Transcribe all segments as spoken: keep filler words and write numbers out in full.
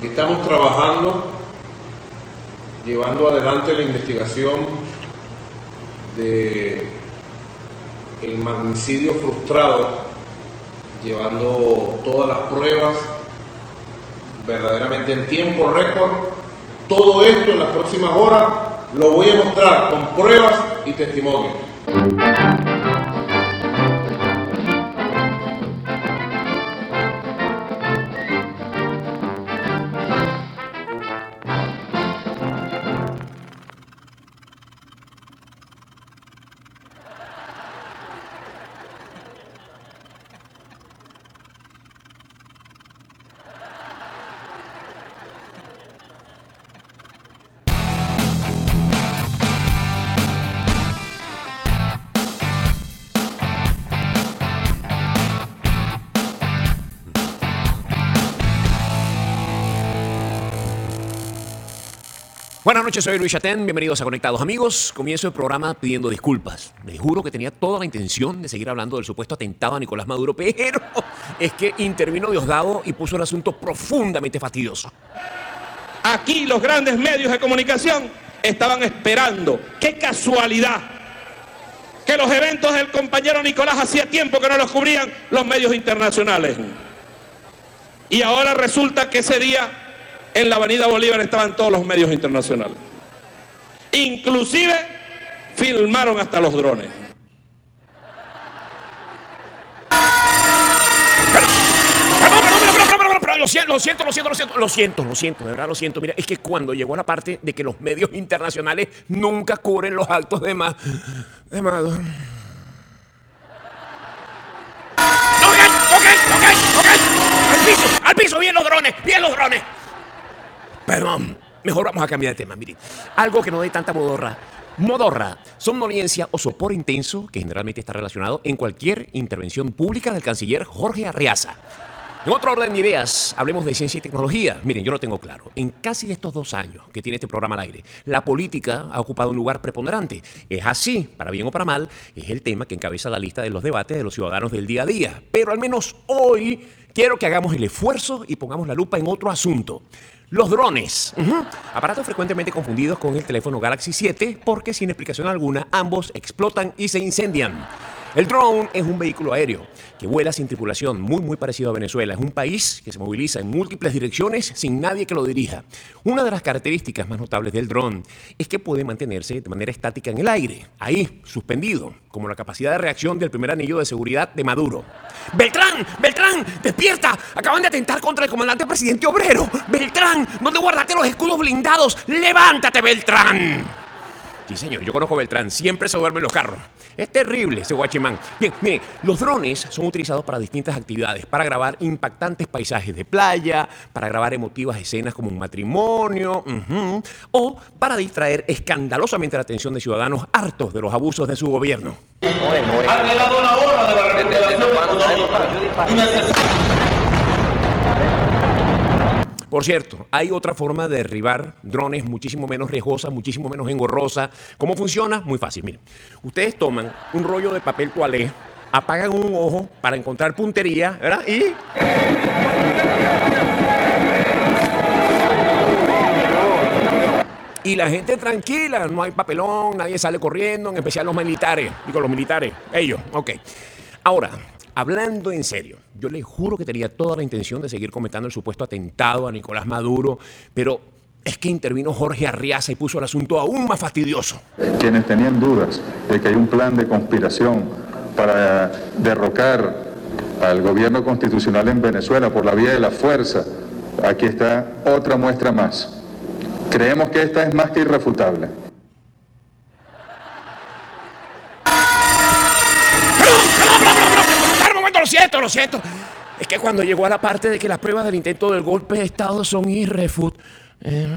Estamos trabajando, llevando adelante la investigación de el magnicidio frustrado, llevando todas las pruebas verdaderamente en tiempo récord. Todo esto en las próximas horas lo voy a mostrar con pruebas y testimonios. Buenas noches, soy Luis Chatén, bienvenidos a Conectados Amigos. Comienzo el programa pidiendo disculpas. Les juro que tenía toda la intención de seguir hablando del supuesto atentado a Nicolás Maduro, pero es que intervino Diosdado y puso el asunto profundamente fastidioso. Aquí los grandes medios de comunicación estaban esperando, qué casualidad, que los eventos del compañero Nicolás hacía tiempo que no los cubrían los medios internacionales. Y ahora resulta que ese día en la Avenida Bolívar estaban todos los medios internacionales. Inclusive filmaron hasta los drones. Lo siento, lo siento, lo siento, lo siento, lo siento, lo siento, de verdad lo siento. Mira, es que cuando llegó a la parte de que los medios internacionales nunca cubren los actos de más... de Maduro. Ok, ok, ok, ok. Al piso, al piso, bien los drones, bien los drones. Perdón, mejor vamos a cambiar de tema. Miren, algo que no dé tanta modorra. Modorra, somnolencia o sopor intenso que generalmente está relacionado en cualquier intervención pública del canciller Jorge Arriaza. En otro orden de ideas, hablemos de ciencia y tecnología. Miren, yo lo tengo claro. En casi estos dos años que tiene este programa al aire, la política ha ocupado un lugar preponderante. Es así, para bien o para mal, es el tema que encabeza la lista de los debates de los ciudadanos del día a día. Pero al menos hoy quiero que hagamos el esfuerzo y pongamos la lupa en otro asunto. Los drones, uh-huh. Aparatos frecuentemente confundidos con el teléfono Galaxy siete porque sin explicación alguna ambos explotan y se incendian. El drone es un vehículo aéreo que vuela sin tripulación, muy muy parecido a Venezuela. Es un país que se moviliza en múltiples direcciones sin nadie que lo dirija. Una de las características más notables del drone es que puede mantenerse de manera estática en el aire, ahí, suspendido, como la capacidad de reacción del primer anillo de seguridad de Maduro. ¡Beltrán! ¡Beltrán! ¡Despierta! Acaban de atentar contra el comandante presidente obrero. ¡Beltrán! ¿Dónde guardaste los escudos blindados? ¡Levántate, Beltrán! Sí, señor, yo conozco a Beltrán, siempre se duerme en los carros. Es terrible ese guachimán. Bien, miren, los drones son utilizados para distintas actividades, para grabar impactantes paisajes de playa, para grabar emotivas escenas como un matrimonio, uh-huh, o para distraer escandalosamente la atención de ciudadanos hartos de los abusos de su gobierno. Han llegado la hora de la recuperación económica. Por cierto, hay otra forma de derribar drones muchísimo menos riesgosa, muchísimo menos engorrosa. ¿Cómo funciona? Muy fácil. Miren, ustedes toman un rollo de papel toalé, apagan un ojo para encontrar puntería, ¿verdad? Y... Y la gente tranquila, no hay papelón, nadie sale corriendo, en especial los militares. Digo, los militares, ellos, ok. Ahora, hablando en serio, yo les juro que tenía toda la intención de seguir comentando el supuesto atentado a Nicolás Maduro, pero es que intervino Jorge Arriaza y puso el asunto aún más fastidioso. Quienes tenían dudas de que hay un plan de conspiración para derrocar al gobierno constitucional en Venezuela por la vía de la fuerza, aquí está otra muestra más. Creemos que esta es más que irrefutable. Lo siento, lo siento. Es que cuando llegó a la parte de que las pruebas del intento del golpe de Estado son irrefutables. Eh...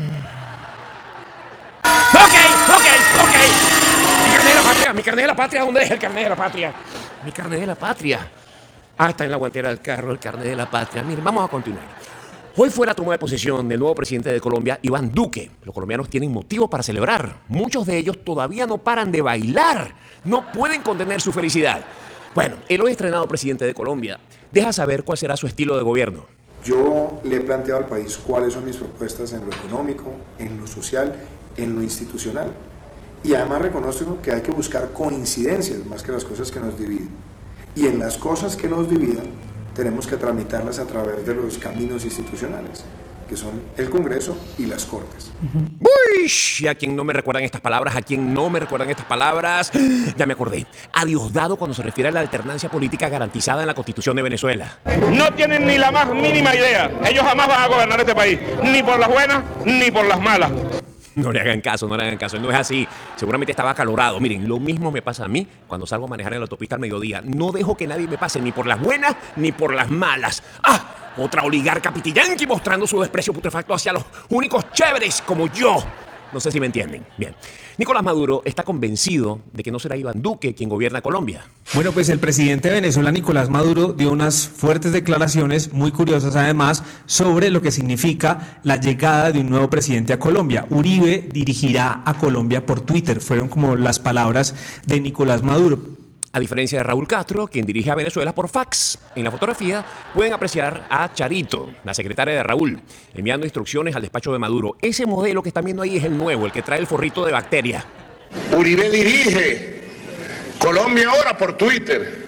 Ok, ok, ok. Mi carnet de la patria, mi carnet de la patria, ¿dónde es el carnet de la patria? Mi carnet de la patria. Ah, está en la guantera del carro, el carnet de la patria. Miren, vamos a continuar. Hoy fue la toma de posesión del nuevo presidente de Colombia, Iván Duque. Los colombianos tienen motivo para celebrar. Muchos de ellos todavía no paran de bailar. No pueden contener su felicidad. Bueno, el hoy estrenado presidente de Colombia deja saber cuál será su estilo de gobierno. Yo le he planteado al país cuáles son mis propuestas en lo económico, en lo social, en lo institucional. Y además reconozco que hay que buscar coincidencias más que las cosas que nos dividen. Y en las cosas que nos dividan tenemos que tramitarlas a través de los caminos institucionales, que son el Congreso y las Cortes. Uy, y a quien no me recuerdan estas palabras, a quien no me recuerdan estas palabras, ya me acordé. A Diosdado cuando se refiere a la alternancia política garantizada en la Constitución de Venezuela. No tienen ni la más mínima idea. Ellos jamás van a gobernar este país, ni por las buenas ni por las malas. No le hagan caso, no le hagan caso, él no es así. Seguramente estaba acalorado. Miren, lo mismo me pasa a mí cuando salgo a manejar en la autopista al mediodía. No dejo que nadie me pase ni por las buenas ni por las malas. ¡Ah! Otra oligarca pitiyanqui mostrando su desprecio putrefacto hacia los únicos chéveres como yo. No sé si me entienden. Bien. Nicolás Maduro está convencido de que no será Iván Duque quien gobierna Colombia. Bueno, pues el presidente de Venezuela, Nicolás Maduro, dio unas fuertes declaraciones, muy curiosas además, sobre lo que significa la llegada de un nuevo presidente a Colombia. Uribe dirigirá a Colombia por Twitter. Fueron como las palabras de Nicolás Maduro. A diferencia de Raúl Castro, quien dirige a Venezuela por fax. En la fotografía pueden apreciar a Charito, la secretaria de Raúl, enviando instrucciones al despacho de Maduro. Ese modelo que están viendo ahí es el nuevo, el que trae el forrito de bacteria. Uribe dirige Colombia ahora por Twitter.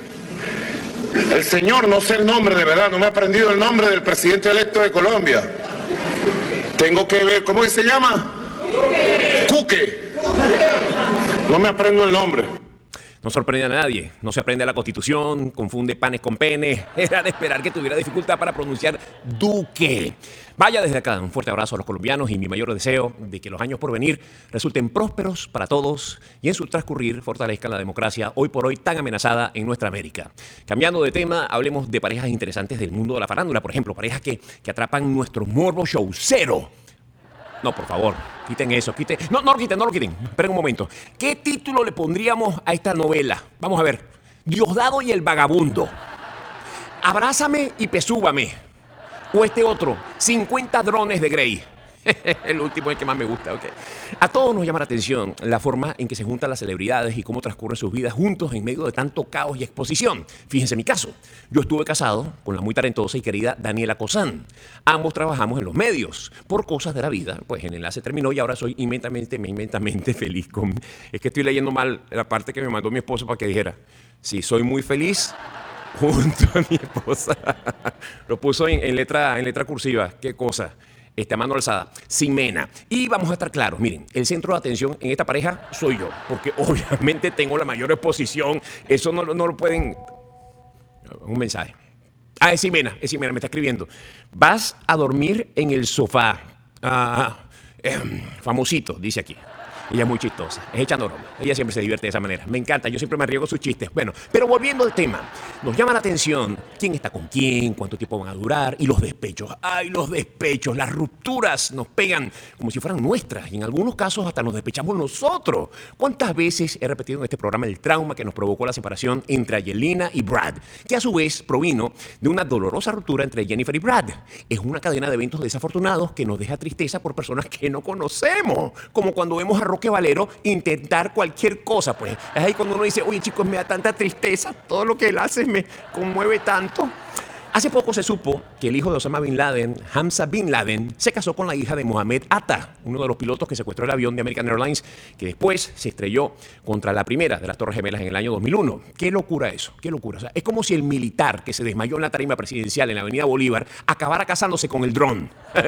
El señor, no sé el nombre de verdad, no me he aprendido el nombre del presidente electo de Colombia. Tengo que ver, ¿cómo se llama? Cuque. No me aprendo el nombre. No sorprende a nadie, no se aprende a la Constitución, confunde panes con penes. Era de esperar que tuviera dificultad para pronunciar Duque. Vaya desde acá, un fuerte abrazo a los colombianos y mi mayor deseo de que los años por venir resulten prósperos para todos y en su transcurrir fortalezcan la democracia hoy por hoy tan amenazada en nuestra América. Cambiando de tema, hablemos de parejas interesantes del mundo de la farándula, por ejemplo, parejas que, que atrapan nuestro morbo showcero. No, por favor, quiten eso, quiten. No, no lo quiten, no lo quiten. Esperen un momento. ¿Qué título le pondríamos a esta novela? Vamos a ver. Diosdado y el vagabundo. Abrázame y pesúbame. O este otro, cincuenta drones de Grey. El último es el que más me gusta, ok. A todos nos llama la atención la forma en que se juntan las celebridades y cómo transcurren sus vidas juntos en medio de tanto caos y exposición. Fíjense mi caso. Yo estuve casado con la muy talentosa y querida Daniela Cozán. Ambos trabajamos en los medios. Por cosas de la vida, pues el enlace terminó y ahora soy inmensamente, inmensamente feliz con... Es que estoy leyendo mal la parte que me mandó mi esposo para que dijera, sí, soy muy feliz junto a mi esposa. Lo puso en, en, letra, en letra cursiva. Qué cosa. Este, a mano alzada, sin mena. Y vamos a estar claros, miren, el centro de atención en esta pareja soy yo, porque obviamente tengo la mayor exposición. Eso no, no lo pueden... Un mensaje. Ah, es Ximena, es Ximena, me está escribiendo. Vas a dormir en el sofá. Ah, eh, famosito, dice aquí. Ella es muy chistosa, es echando broma. Ella siempre se divierte de esa manera. Me encanta, yo siempre me riego sus chistes. Bueno, pero volviendo al tema, nos llama la atención quién está con quién, cuánto tiempo van a durar y los despechos. ¡Ay, los despechos! Las rupturas nos pegan como si fueran nuestras y en algunos casos hasta nos despechamos nosotros. ¿Cuántas veces he repetido en este programa el trauma que nos provocó la separación entre Angelina y Brad, que a su vez provino de una dolorosa ruptura entre Jennifer y Brad? Es una cadena de eventos desafortunados que nos deja tristeza por personas que no conocemos, como cuando vemos a Roque Valero intentar cualquier cosa, pues es ahí cuando uno dice, oye chicos, me da tanta tristeza, todo lo que él hace me conmueve tanto. Hace poco se supo que el hijo de Osama Bin Laden, Hamza Bin Laden, se casó con la hija de Mohamed Atta, uno de los pilotos que secuestró el avión de American Airlines, que después se estrelló contra la primera de las Torres Gemelas en el año dos mil uno. ¡Qué locura eso! ¡Qué locura! O sea, es como si el militar que se desmayó en la tarima presidencial en la avenida Bolívar acabara casándose con el dron.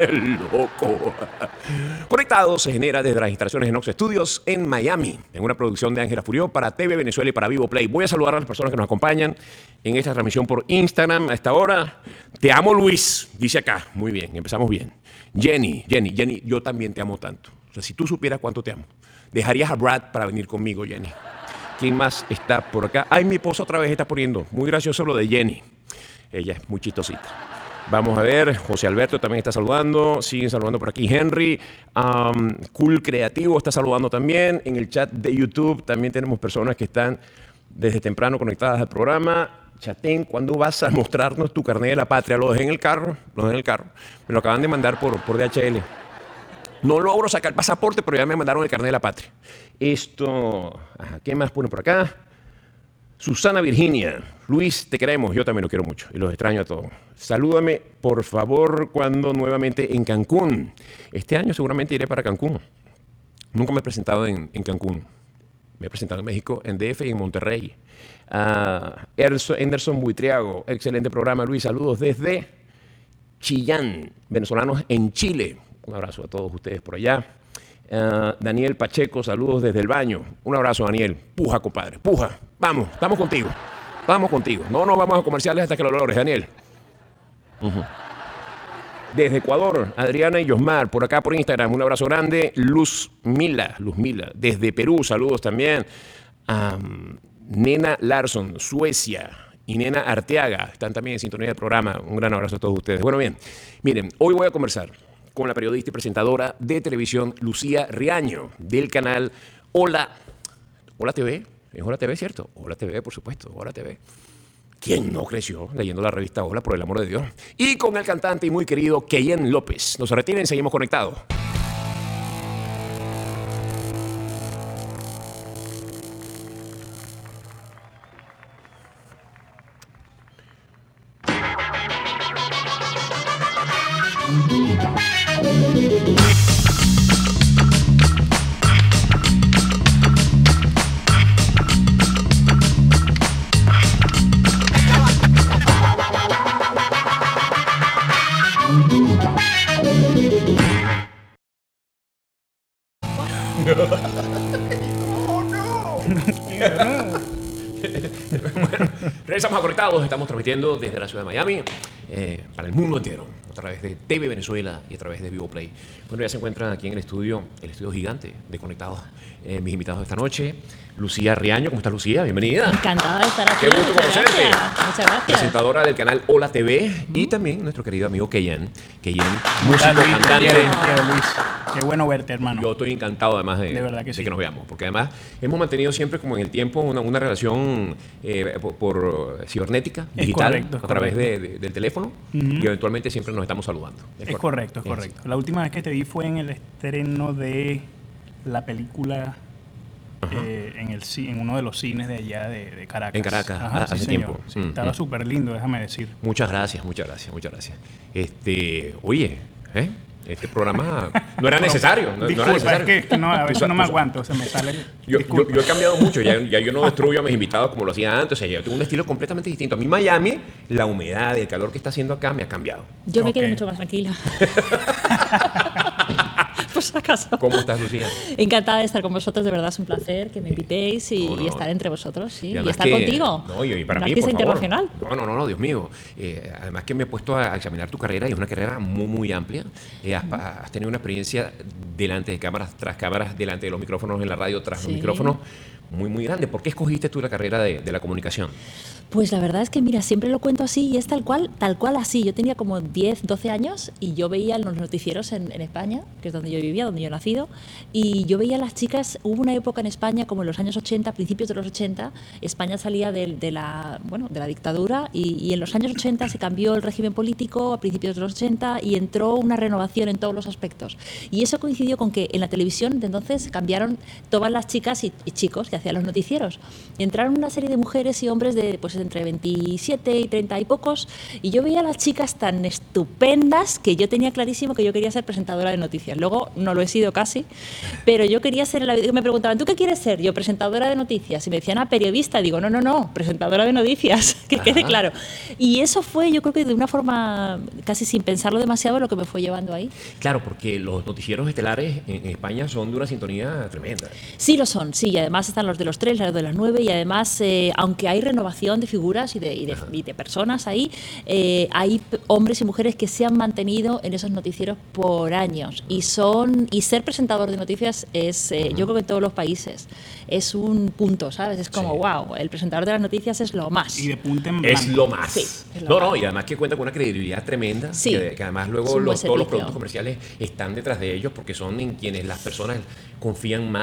¡Loco! Conectado se genera desde las instalaciones de Nox Studios en Miami, en una producción de Ángela Furió para T V Venezuela y para Vivo Play. Voy a saludar a las personas que nos acompañan en esta transmisión por Instagram a esta hora. Te amo, Luis, dice acá. Muy bien, empezamos bien. Jenny, Jenny, Jenny, yo también te amo tanto. O sea, si tú supieras cuánto te amo, dejarías a Brad para venir conmigo, Jenny. ¿Quién más está por acá? Ay, mi esposa otra vez está poniendo. Muy gracioso lo de Jenny. Ella es muy chistosita. Vamos a ver, José Alberto también está saludando. Siguen saludando por aquí. Henry, um, Cool Creativo está saludando también. En el chat de YouTube también tenemos personas que están desde temprano conectadas al programa. Chatén, ¿cuándo vas a mostrarnos tu carnet de la patria? Lo dejé en el carro, lo dejé en el carro. Me lo acaban de mandar por, por D H L. No logro sacar el pasaporte, pero ya me mandaron el carnet de la patria. Esto, ajá, ¿qué más ponen por acá? Susana Virginia, Luis, te queremos, yo también lo quiero mucho y los extraño a todos. Salúdame, por favor, cuando nuevamente en Cancún. Este año seguramente iré para Cancún. Nunca me he presentado en, en Cancún. Me he presentado en México, en D F y en Monterrey. Uh, Anderson Buitriago, excelente programa, Luis. Saludos desde Chillán, venezolanos en Chile. Un abrazo a todos ustedes por allá. Uh, Daniel Pacheco, saludos desde el baño. Un abrazo, Daniel. Puja, compadre, puja. Vamos, estamos contigo. Vamos contigo. No nos vamos a comerciales hasta que lo logres, Daniel. Uh-huh. Desde Ecuador, Adriana y Yosmar, por acá por Instagram, un abrazo grande. Luz Mila, Luz Mila. Desde Perú, saludos también. Um, Nena Larson, Suecia, y Nena Arteaga, están también en sintonía del programa. Un gran abrazo a todos ustedes. Bueno, bien, miren, hoy voy a conversar con la periodista y presentadora de televisión Lucía Riaño, del canal Hola, Hola T V. Es Hola T V, ¿cierto? Hola T V, por supuesto, Hola T V. ¿Quién no creció leyendo la revista Hola, por el amor de Dios? Y con el cantante y muy querido Keyen López. Nos retiren, seguimos conectados. Bueno, regresamos a Conectados. Estamos transmitiendo desde la ciudad de Miami eh, para el mundo entero, a través de T V Venezuela y a través de Vivo Play. Bueno, ya se encuentran aquí en el estudio, el estudio gigante de Conectados, eh, mis invitados de esta noche. Lucía Riaño, ¿cómo estás, Lucía? Bienvenida. Encantada de estar aquí. Qué gusto conocerte. Gracias. Muchas gracias. Presentadora del canal Hola T V uh-huh. y también nuestro querido amigo Keyen. Keyen, músico, Luis, cantante. Quiero, quiero, Luis. Qué bueno verte, hermano. Yo estoy encantado además de, de, verdad que, de sí. que nos veamos, porque además hemos mantenido siempre como en el tiempo una, una relación eh, por, por cibernética, es digital, correcto, es a través correcto. de, de, del teléfono uh-huh. y eventualmente siempre nos estamos saludando. Es, es correcto, es correcto. Es la última vez que te vi fue en el estreno de la película eh, en, el, en uno de los cines de allá de, de Caracas. En Caracas, Ajá, hace sí, tiempo. Sí, mm, estaba mm. súper lindo, déjame decir. Muchas gracias, muchas gracias, muchas gracias. Este, oye, ¿eh? Este programa no era necesario. No, Disculpa, no era necesario. es que no, a veces no me aguanto, se me sale. Yo, yo, yo he cambiado mucho, ya, ya yo no destruyo a mis invitados como lo hacía antes, o sea, yo tengo un estilo completamente distinto. A mí Miami, la humedad, el calor que está haciendo acá me ha cambiado. Yo me okay. quedé mucho más tranquila. Por si acaso. ¿Cómo estás, Lucía? Encantada de estar con vosotros, de verdad es un placer que me invitéis y, no, no. y estar entre vosotros, sí, y, y estar que, contigo. No, y para un mí, artista por favor. internacional. No, no, no, no, Dios mío. Eh, además que me he puesto a examinar tu carrera y es una carrera muy, muy amplia. Eh, has, has tenido una experiencia delante de cámaras, tras cámaras, delante de los micrófonos en la radio, tras sí. los micrófonos, muy, muy grande. ¿Por qué escogiste tú la carrera de, de la comunicación? Pues la verdad es que, mira, siempre lo cuento así y es tal cual, tal cual así. Yo tenía como diez, doce años y yo veía los noticieros en, en España, que es donde yo vivía, donde yo he nacido, y yo veía a las chicas, hubo una época en España, como en los años ochenta, principios de los ochenta, España salía de, de, la, bueno, de la dictadura y, y en los años ochenta se cambió el régimen político a principios de los ochenta y entró una renovación en todos los aspectos. Y eso coincidió con que en la televisión de entonces cambiaron todas las chicas y, y chicos que hacían los noticieros. Entraron una serie de mujeres y hombres de pues entre veintisiete y treinta y pocos, y yo veía a las chicas tan estupendas que yo tenía clarísimo que yo quería ser presentadora de noticias. Luego no lo he sido casi, pero yo quería ser, en la vida me preguntaban, ¿tú qué quieres ser? Yo, presentadora de noticias, y me decían, ah, periodista. Digo, no, no, no, presentadora de noticias, que Ajá. quede claro. Y eso fue, yo creo que de una forma casi sin pensarlo demasiado, lo que me fue llevando ahí. Claro, porque los noticieros estelares en España son de una sintonía tremenda. Sí lo son, sí, y además están los de los tres, los de las nueve, y además, eh, aunque hay renovación de figuras y de, y de, y de personas ahí, eh, hay hombres y mujeres que se han mantenido en esos noticieros por años, y son y ser presentador de noticias es, eh, uh-huh. yo creo que en todos los países es un punto, ¿sabes? Es como, sí. wow, el presentador de las noticias es lo más. Y de punta en blanco. Es lo más. Sí, es lo no, más. no, y además que cuenta con una credibilidad tremenda, sí. que, que además luego los, todos los productos comerciales están detrás de ellos porque son en quienes las personas confían más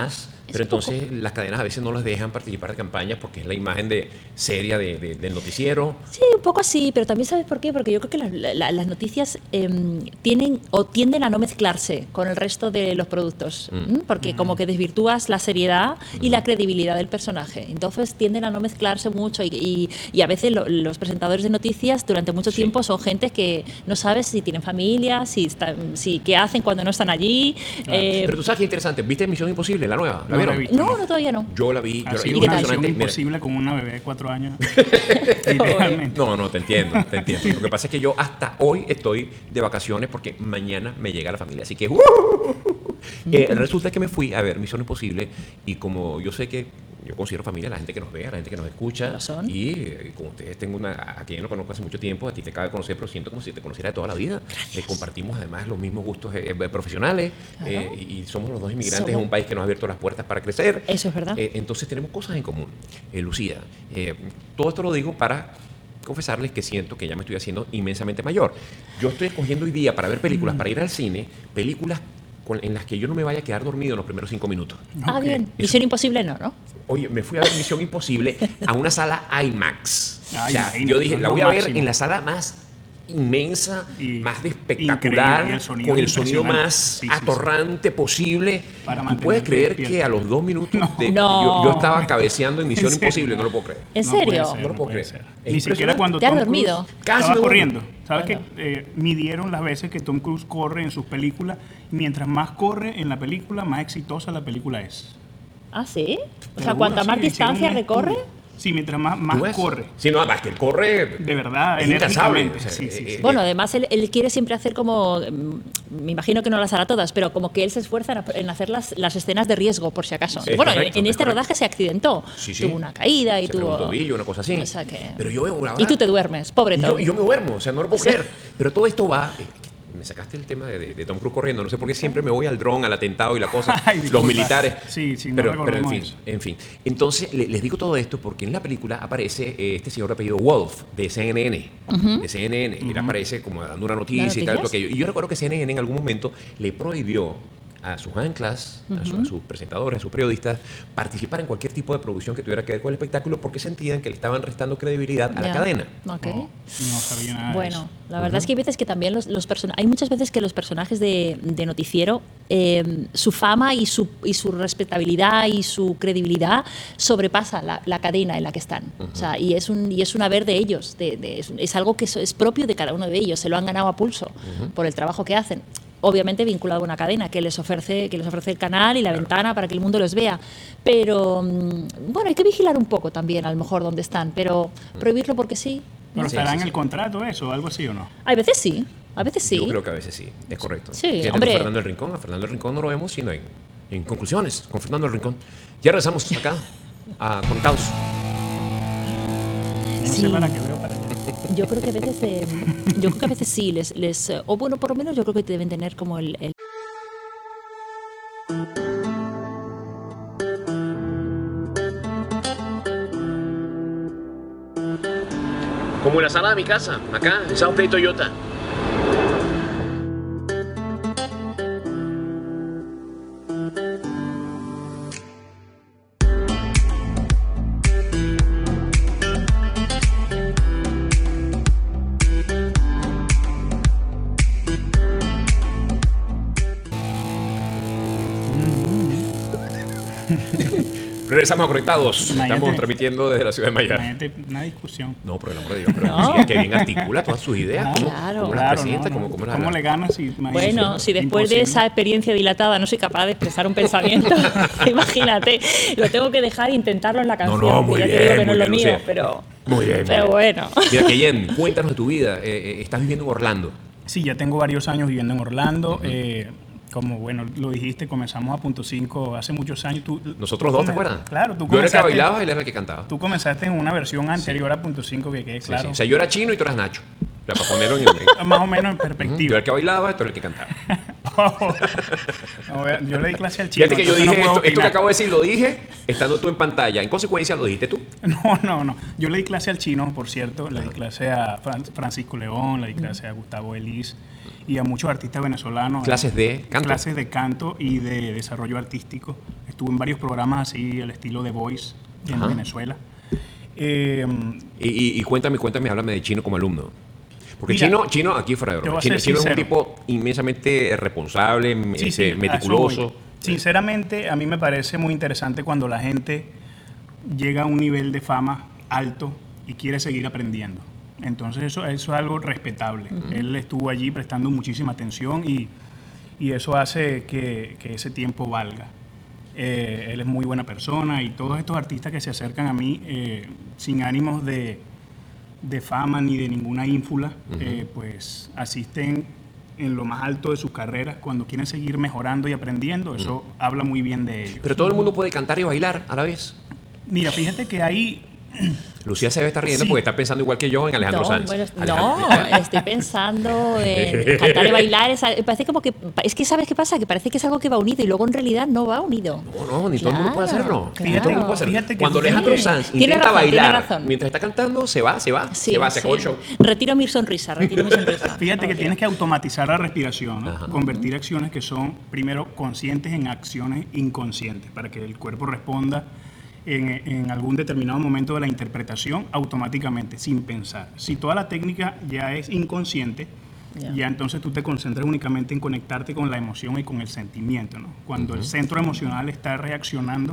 Pero entonces las cadenas a veces no las dejan participar de campañas porque es la imagen de seria de, de, del noticiero. Sí, un poco así, pero también ¿sabes por qué? Porque yo creo que la, la, las noticias eh, tienen o tienden a no mezclarse con el resto de los productos, mm. ¿m? porque mm. como que desvirtúas la seriedad mm. y la credibilidad del personaje. Entonces tienden a no mezclarse mucho y, y, y a veces lo, los presentadores de noticias durante mucho sí. tiempo son gente que no sabes si tienen familia, si, están, si qué hacen cuando no están allí. Claro. Eh, pero tú sabes qué interesante, ¿viste Misión Imposible, la nueva? ¿La no, vieron? La visto, no, no, no, todavía no. Yo la vi. Ha yo sido la vi. una Misión Mira, Imposible con una bebé de cuatro años. no, no, te entiendo, te entiendo. Lo que pasa es que yo hasta hoy estoy de vacaciones porque mañana me llega la familia. Así que uh, eh, resulta que me fui a ver Misión Imposible y como yo sé que yo considero familia a la gente que nos ve, a la gente que nos escucha. ¿Lo son? Y eh, como ustedes tengo una, a quien no conozco hace mucho tiempo, a ti te acabo de conocer, pero siento como si te conociera de toda la vida. Eh, compartimos además los mismos gustos eh, profesionales claro. eh, y somos los dos inmigrantes somos... en un país que nos ha abierto las puertas para crecer. Eso es verdad. Eh, entonces tenemos cosas en común. Eh, Lucía, eh, todo esto lo digo para confesarles que siento que ya me estoy haciendo inmensamente mayor. Yo estoy escogiendo hoy día para ver películas, mm. para ir al cine, películas en las que yo no me vaya a quedar dormido en los primeros cinco minutos. Ah, okay. bien. Misión Imposible no, ¿no? Oye, me fui a ver Misión Imposible a una sala IMAX. Ay, o sea, yo dije, la voy a ver máximo. en la sala más inmensa, y más de espectacular, el con el sonido más sí, sí, atorrante sí. posible. ¿Tú puedes creer que a los dos minutos no. de, no. Yo, yo estaba cabeceando en Misión Imposible? No lo puedo creer. ¿En serio? No, ser, no lo puedo creer. Ser. Ni siquiera cuando ¿Te has dormido? Casi estaba corriendo. ¿Sabes bueno. que eh, midieron las veces que Tom Cruise corre en sus películas? Y mientras más corre en la película, más exitosa la película es. ¿Ah, sí? O sea, cuanta más distancia recorre... Sí, mientras más, más corre. Sí, no, más que él corre... De verdad, enérgicamente. O sea, sí, sí, sí. Bueno, además él, él quiere siempre hacer como... Me imagino que no las hará todas, pero como que él se esfuerza en hacer las, las escenas de riesgo, por si acaso. Sí, bueno, correcto, en este correcto. rodaje se accidentó. Sí, sí. Tuvo una caída y se tuvo... un tobillo, una cosa así. O sea que... Pero yo veo... Y tú te duermes, pobre Tom. Y yo, y yo me duermo, o sea, no lo puedo creer. Pero todo esto va... Me sacaste el tema de, de, de Tom Cruise corriendo. No sé por qué siempre me voy al dron, al atentado y la cosa. Ay, los militares. Sí, sí, no pero, pero en fin, en fin. Entonces, le, les digo todo esto porque en la película aparece eh, este señor de apellido Wolf, de C N N. Uh-huh. De C N N. Uh-huh. Él aparece como dando una noticia y tal. Aquello. Y yo recuerdo que C N N en algún momento le prohibió a sus anclas, uh-huh. a, su, a sus presentadores, a sus periodistas, participar en cualquier tipo de producción que tuviera que ver con el espectáculo porque sentían que le estaban restando credibilidad a yeah. la cadena. Okay. No, no sabía nada bueno, de eso. La verdad uh-huh. es que hay veces que también los, los person- hay muchas veces que los personajes de, de noticiero, eh, su fama y su, y su respetabilidad y su credibilidad sobrepasa la, la cadena en la que están. Uh-huh. O sea, y es un y es un haber de ellos, de, de, es, es algo que es, es propio de cada uno de ellos, se lo han ganado a pulso uh-huh. por el trabajo que hacen. Obviamente vinculado a una cadena que les ofrece que les ofrece el canal y la claro. ventana para que el mundo los vea, pero bueno, hay que vigilar un poco también a lo mejor dónde están, pero prohibirlo porque sí. ¿Pero sí, estará sí, en sí. el contrato eso o algo así o no? A veces sí, a veces sí. Yo creo que a veces sí, es correcto. Sí, hombre. A Fernando del Rincón, a Fernando del Rincón no lo vemos sino en, en conclusiones con Fernando del Rincón. Ya regresamos acá a Conectados. Sí. No sé para qué veo para allá. Yo creo que a veces, eh, yo creo que a veces sí les, les, o bueno, por lo menos yo creo que deben tener como el, el... Como en la sala de mi casa, acá en South Bay Toyota. Regresamos a Conectados. Imagínate, estamos transmitiendo desde la ciudad de Miami. Una discusión. No, por el amor de Dios. Pero no. Sí, que bien articula todas sus ideas. No, ¿Cómo, claro. ¿Cómo las claro, presenta? no, no. ¿Cómo, cómo, ¿Cómo le ganas? Si, bueno, si después imposible. de esa experiencia dilatada no soy capaz de expresar un pensamiento, imagínate, lo tengo que dejar e intentarlo en la canción. No, no, muy ya bien, te digo que no es lo bien, mío, Lucía. pero, muy bien, pero muy bien. bueno. Mira, Keyen, cuéntanos de tu vida. Eh, eh, estás viviendo en Orlando. Sí, ya tengo varios años viviendo en Orlando. Uh-huh. eh, Como, bueno, lo dijiste, comenzamos a Punto cinco hace muchos años. Tú, Nosotros dos, ¿te acuerdas? Claro. Tú yo era el que bailaba y él era el que cantaba. Tú comenzaste en una versión anterior sí. a Punto cinco, que quede claro. Sí, sí. O sea, yo era Chino y tú eras Nacho. O sea, para ponerlo en el... Más o menos en perspectiva. Uh-huh. Yo era el que bailaba y tú eras el que cantaba. favor. No, yo le di clase al chino. Fíjate que yo entonces dije no puedo esto, esto que opinar. acabo de decir, lo dije estando tú en pantalla. En consecuencia, lo dijiste tú. No, no, no. Yo le di clase al chino, por cierto. Le di clase a Fran- Francisco León, le di clase a Gustavo Elis y a muchos artistas venezolanos. Clases de canto. Clases de canto y de desarrollo artístico. Estuve en varios programas así, el estilo de Voice en Ajá. Venezuela. Eh, Y, y, y cuéntame, cuéntame, háblame de Chino como alumno. Porque Mira, Chino, Chino, aquí fuera de te voy broma, a Chino, ser Chino es un sincero. tipo inmensamente responsable, Sí, este, sí, a eso meticuloso. voy. Sinceramente, a mí me parece muy interesante cuando la gente llega a un nivel de fama alto y quiere seguir aprendiendo. Entonces eso, eso es algo respetable. Uh-huh. Él estuvo allí prestando muchísima atención y, y eso hace que, que ese tiempo valga. Eh, él es muy buena persona y todos estos artistas que se acercan a mí eh, sin ánimos de, de fama ni de ninguna ínfula, uh-huh. eh, pues asisten en lo más alto de sus carreras cuando quieren seguir mejorando y aprendiendo. Eso uh-huh. habla muy bien de ellos. Pero todo el mundo puede cantar y bailar a la vez. Mira, fíjate que ahí... Lucía se debe estar riendo Sí. porque está pensando igual que yo en Alejandro No, Sanz. bueno, Alejandro. no, estoy pensando en cantar y bailar. Es, parece como que, es que ¿sabes qué pasa? Que parece que es algo que va unido y luego en realidad no va unido. No, no, ni todo el mundo puede hacerlo. Claro. Ni todo el mundo puede hacerlo. Fíjate que Cuando tú Alejandro tienes- Sanz Tiene intenta razón, tiene bailar razón. mientras está cantando, se va, se va, Sí, se va, se acabó sí. el show. Retiro mi sonrisa, retiro mi sonrisa. Fíjate que Ok. tienes que automatizar la respiración, ¿no? Ajá. Convertir acciones que son primero conscientes en acciones inconscientes para que el cuerpo responda en, en algún determinado momento de la interpretación automáticamente, sin pensar. Si toda la técnica ya es inconsciente, Ya. ya entonces tú te concentras únicamente en conectarte con la emoción y con el sentimiento, ¿no? Cuando el centro emocional está reaccionando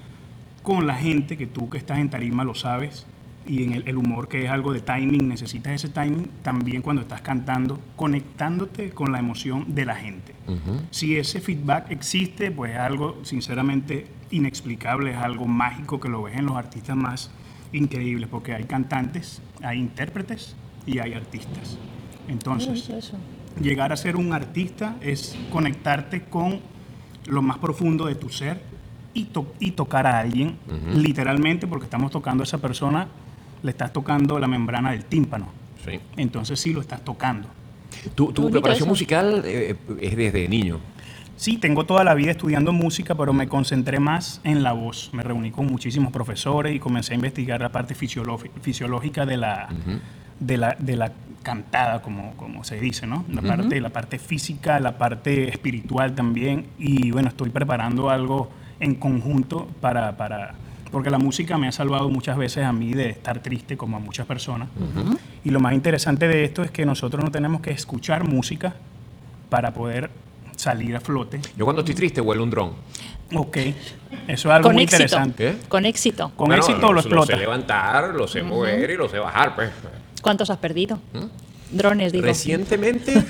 con la gente, que tú que estás en tarima lo sabes, y en el, el humor, que es algo de timing, necesitas ese timing también cuando estás cantando, conectándote con la emoción de la gente. Ujú. Si ese feedback existe, pues es algo sinceramente inexplicable, es algo mágico que lo ves en los artistas más increíbles, porque hay cantantes, hay intérpretes y hay artistas. Entonces, Eso, eso. llegar a ser un artista es conectarte con lo más profundo de tu ser y, to- y tocar a alguien, Ujú. literalmente, porque estamos tocando a esa persona, le estás tocando la membrana del tímpano. Sí. Entonces sí lo estás tocando. Tu, tu Bonito preparación eso. musical eh, es desde niño. Sí, tengo toda la vida estudiando música, pero me concentré más en la voz. Me reuní con muchísimos profesores y comencé a investigar la parte fisiolo- fisiológica de la, Ujú. de la, de la cantada, como, como se dice, ¿no? La, Ujú. parte, la parte física, la parte espiritual también. Y bueno, estoy preparando algo en conjunto para... para porque la música me ha salvado muchas veces a mí de estar triste, como a muchas personas. Ujú. Y lo más interesante de esto es que nosotros no tenemos que escuchar música para poder salir a flote. Yo cuando estoy triste huelo un dron. Ok, eso es algo Con muy éxito. interesante. ¿Qué? Con éxito. Con Bueno, éxito lo Lo sé explota. levantar, lo sé mover y lo sé bajar, pues. ¿Cuántos has perdido? Drones, digo. Recientemente,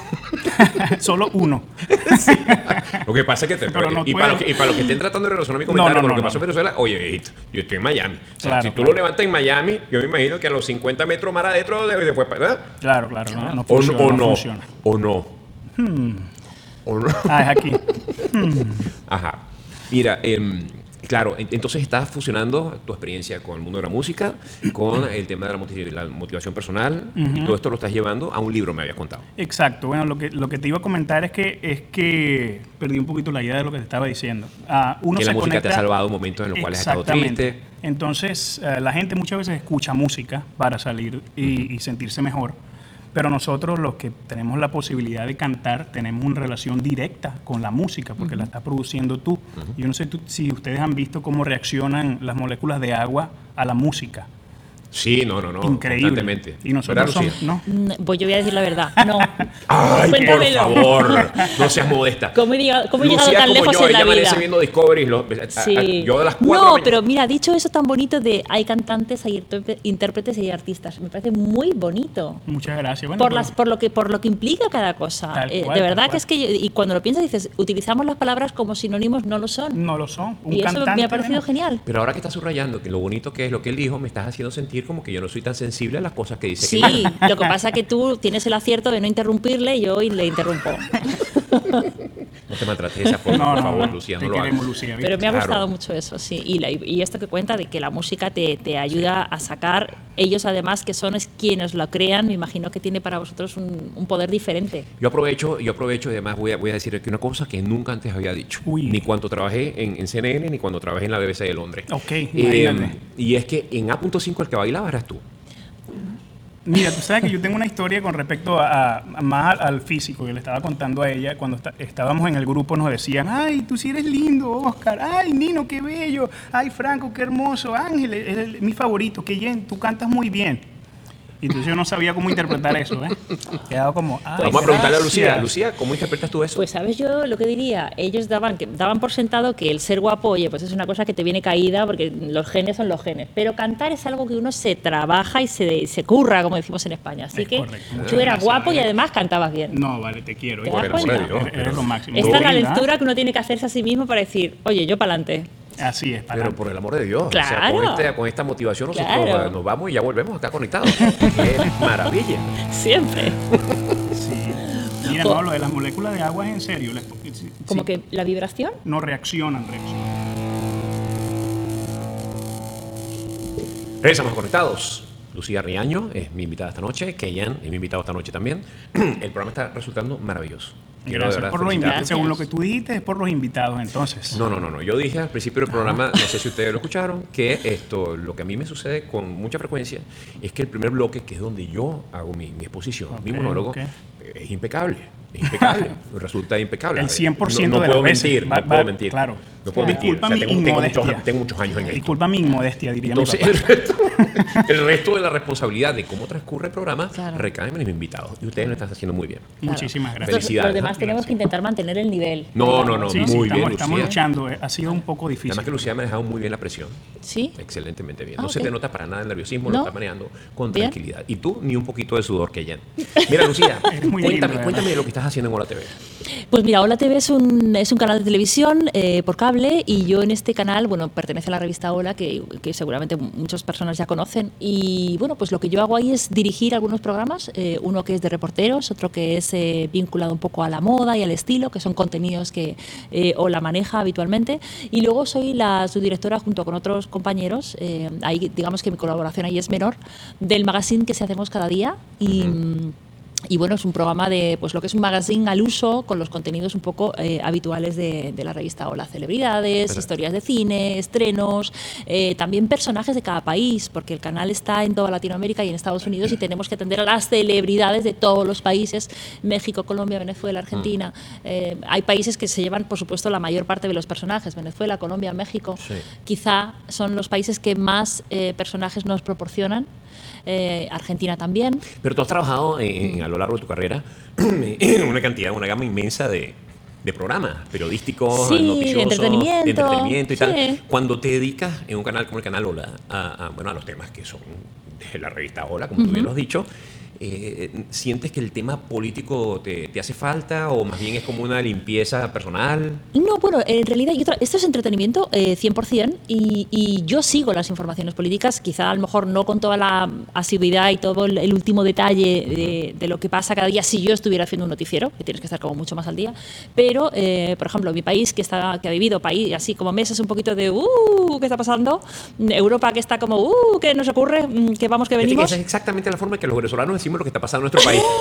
Solo uno. lo que pasa es que te, Pero no y, para puedo. los que, y para los que estén tratando de relacionar mi No, comentario no, con lo no, que pasó no. en Venezuela, oye, yo estoy en Miami. O sea, Claro, si tú claro. lo levantas en Miami, yo me imagino que a los cincuenta metros más adentro de- después, ¿verdad? Claro, claro, no, no O, funciona. o no no, funciona. o no. O no. Ah, es aquí. Ajá. Mira, em, claro, en- entonces estás fusionando tu experiencia con el mundo de la música, con el tema de la, motiv- la motivación personal, y todo esto lo estás llevando a un libro, me habías contado. Exacto. Bueno, lo que, lo que te iba a comentar es que, es que perdí un poquito la idea de lo que te estaba diciendo. Ah, uno Que se la música te ha conecta- salvado momentos en los cuales has estado Exactamente. triste. Entonces, eh, la gente muchas veces escucha música para salir y, y sentirse mejor, pero nosotros los que tenemos la posibilidad de cantar tenemos una relación directa con la música porque la estás produciendo tú. Yo no sé tú- si ustedes han visto cómo reaccionan las moléculas de agua a la música. Sí, no, no, no. Increíble. Constantemente. Y nosotros ¿Verdad, somos, Lucía? ¿no? Mm, Pues yo voy a decir la verdad. No. Ay, por Cuéntamelo. favor, no seas modesta. ¿Cómo he llegado, cómo he llegado Lucía tan como lejos yo, en la ella vida? amanece viendo Discovery. Lo, a- a- Sí. yo de las cuatro... No, me- pero mira, dicho eso tan bonito de hay cantantes, hay interp- intérpretes y hay artistas. Me parece muy bonito. Muchas gracias. Bueno, Por, pero- las, por, lo que, por lo que implica cada cosa. Tal Eh, cual, de tal verdad cual. que es que, yo- y cuando lo piensas dices, utilizamos las palabras como sinónimos, no lo son. no lo son. Un y eso cantante me ha parecido menos. genial. Pero ahora que estás subrayando que lo bonito que es lo que él dijo, me estás haciendo sentir como que yo no soy tan sensible a las cosas que dice. Sí, que dice. lo que pasa es que tú tienes el acierto de no interrumpirle y yo hoy le interrumpo. No te maltrates de esa forma, No, por no, favor, no, Lucía, te no lo queremos, hagas. Lucía. Pero me ha Claro. gustado mucho eso, sí. Y, la- y esto que cuenta de que la música te, te ayuda a sacar, ellos además que son es quienes lo crean, me imagino que tiene para vosotros un, un poder diferente. Yo aprovecho, yo aprovecho y además voy a, voy a decir aquí una cosa que nunca antes había dicho. Uy. Ni cuando trabajé en, en C N N, ni cuando trabajé en la B B C de Londres. Ok, Eh, imagínate. y es que en A punto cinco el que bailaba eras tú. Mira, tú sabes que yo tengo una historia con respecto a, a- más al, al físico que le estaba contando a ella. Cuando está- estábamos en el grupo nos decían, ay, tú sí eres lindo, Oscar. Ay, Nino, qué bello. Ay, Franco, qué hermoso. Ángel, eres mi favorito. Qué bien, tú cantas muy bien. Y entonces yo no sabía cómo interpretar eso, ¿eh? Quedaba como, ay, Vamos a preguntarle a Lucía. gracias. Lucía, ¿cómo interpretas tú eso? Pues sabes yo lo que diría, ellos daban que daban por sentado que el ser guapo, oye, pues es una cosa que te viene caída porque los genes son los genes, pero cantar es algo que uno se trabaja y se, se curra, como decimos en España. Así Es que correcto. Muchas tú eras gracias, guapo y María. además cantabas bien. No, vale, te quiero. ¿Te ¿eh? das Por el amor de cuenta? Dios, Eres- eres lo máximo. Esta es la Linda. lectura que uno tiene que hacerse a sí mismo para decir, oye, yo para adelante. Así es, para Pero por el amor de Dios, Claro. o sea, con, este- con esta motivación nosotros Claro. eh, nos vamos y ya volvemos acá conectados. ¡Qué maravilla! Siempre. Sí. Mira, no, lo de las moléculas de agua es en serio. Les- sí, Como sí, que la vibración. no reaccionan, reaccionan. Regresamos conectados. Lucía Riaño es mi invitada esta noche. Keyan es mi invitado esta noche también. El programa está resultando maravilloso. Quiero de Gracias verdad por los felicitarlos. invitados. Según lo que tú dijiste, es por los invitados, entonces. No, no, no, no. Yo dije al principio del programa, no sé si ustedes lo escucharon, que esto, lo que a mí me sucede con mucha frecuencia es que el primer bloque, que es donde yo hago mi, mi exposición, mi Ok, monólogo, ok. es impecable. Es impecable. Resulta impecable. El cien por ciento no, no de las puedo veces. mentir, Va- no puedo va- mentir. claro. No puedo mentir. Disculpa O sea, mi tengo, tengo, inmodestia. muchos, tengo muchos años en esto. Disculpa mi inmodestia, diría mi Entonces, papá. el resto, el resto de la responsabilidad de cómo transcurre el programa Claro. recae en mis invitados. Y ustedes lo están haciendo muy bien. Muchísimas gracias. Los, Felicidades. los demás tenemos que intentar mantener el nivel. No, no, no. Sí, muy sí, bien, estamos, estamos Lucía. luchando. eh. Ha sido un poco difícil. Además que Lucía me ha dejado muy bien la presión. ¿Sí? Excelentemente bien. Ah, No se ok. te nota para nada el nerviosismo, ¿No? lo estás manejando con Bien. tranquilidad. Y tú, ni un poquito de sudor que ella. Mira, Lucía, Eres muy cuéntame, lindo, cuéntame ¿verdad? de lo que estás haciendo en Hola T V. Pues mira, Hola T V es un, es un canal de televisión eh, por cable y yo en este canal, bueno, pertenece a la revista Hola, que, que seguramente muchas personas ya conocen. Y bueno, pues lo que yo hago ahí es dirigir algunos programas, eh, uno que es de reporteros, otro que es eh, vinculado un poco a la moda y al estilo, que son contenidos que eh, Hola maneja habitualmente. Y luego soy la subdirectora junto con otros compañeros, eh, ahí digamos que mi colaboración ahí es menor, del magazine que se hacemos cada día. Y... mm, Y bueno, es un programa de pues lo que es un magazine al uso con los contenidos un poco eh, habituales de, de la revista Hola. Celebridades, Pero- historias de cine, estrenos, eh, también personajes de cada país, porque el canal está en toda Latinoamérica y en Estados Unidos y tenemos que atender a las celebridades de todos los países, México, Colombia, Venezuela, Argentina. Eh, hay países que se llevan, por supuesto, la mayor parte de los personajes, Venezuela, Colombia, México. Sí. Quizá son los países que más eh, personajes nos proporcionan. Eh, Argentina también. Pero tú has trabajado en- en- a lo largo de tu carrera en una cantidad, una gama inmensa de, de programas periodísticos, Sí, de noticiosos, entretenimiento, de entretenimiento y sí. tal. Cuando te dedicas en un canal como el canal Hola a, a, bueno, a los temas que son de la revista Hola, como tú bien lo has dicho, eh, ¿sientes que el tema político te, te hace falta o más bien es como una limpieza personal? No, bueno, en realidad yo tra- esto es entretenimiento eh, cien por ciento y, y yo sigo las informaciones políticas, quizá a lo mejor no con toda la asiduidad y todo el, el último detalle de, de lo que pasa cada día si yo estuviera haciendo un noticiero, que tienes que estar como mucho más al día, pero, eh, por ejemplo, mi país que, está, que ha vivido país así como meses un poquito de uh, ¿qué está pasando? Europa que está como uh, ¿qué nos ocurre? Mm, ¿qué vamos, que Fíjate que venimos? esa es exactamente la forma en que los venezolanos decimos lo que está pasando en nuestro país.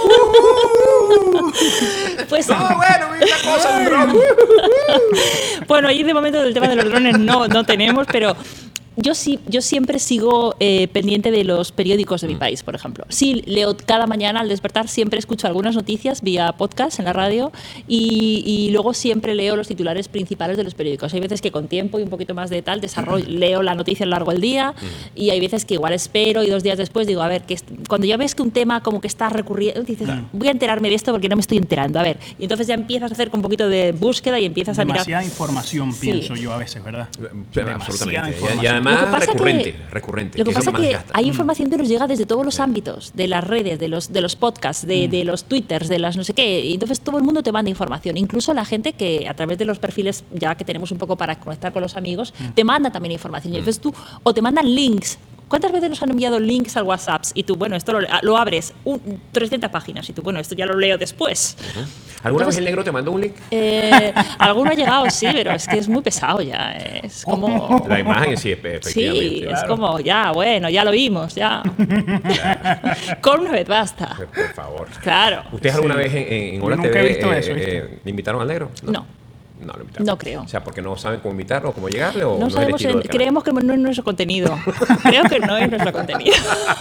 Pues, No, bueno, mira la cosa, un dron. bueno, ahí de momento del tema de los drones no, no tenemos, pero yo sí, yo siempre sigo eh, pendiente de los periódicos de mi país, por ejemplo. Sí, leo cada mañana al despertar, siempre escucho algunas noticias vía podcast en la radio y, y luego siempre leo los titulares principales de los periódicos. Hay veces que con tiempo y un poquito más de tal desarrollo, leo la noticia a lo largo del día y hay veces que igual espero y dos días después digo, a ver, que est- cuando ya ves que un tema como que está recurriendo, dices, voy a enterarme de esto porque no me estoy enterando, a ver. Y entonces ya empiezas a hacer un poquito de búsqueda y empiezas a mirar. Demasiada información, Sí. pienso yo a veces, ¿verdad? Absolutamente. Demasiada Y, y información. además Lo que pasa recurrente, que- recurrente. Lo que es lo pasa más es que gasta. hay información que nos llega desde todos los ámbitos, de las redes, de los, de los podcasts, de, de los twitters, de las no sé qué. Y entonces todo el mundo te manda información. Incluso la gente que a través de los perfiles, ya que tenemos un poco para conectar con los amigos, te manda también información. Y entonces tú, o te mandan links. ¿Cuántas veces nos han enviado links al WhatsApp? Y tú, bueno, esto lo, lo abres, un, trescientas páginas. Y tú, bueno, esto ya lo leo después. ¿Alguna Entonces, vez el negro te mandó un link? Eh, alguno ha llegado, sí, pero es que es muy pesado ya. Es como. La imagen sí, efectivamente. Sí, es claro. como, ya, bueno, ya lo vimos, ya. Con una vez basta. Por, por favor. Claro. ¿Ustedes alguna vez en, en, en Hola Yo nunca T V he visto eh, eso, ¿viste? eh, le invitaron al negro? No. No, lo invitaron. No creo. O sea, porque no saben cómo invitarlo, cómo llegarle o no, No es el sabemos, estilo en- del canal? creemos que no es nuestro contenido. Creo que no es nuestro contenido.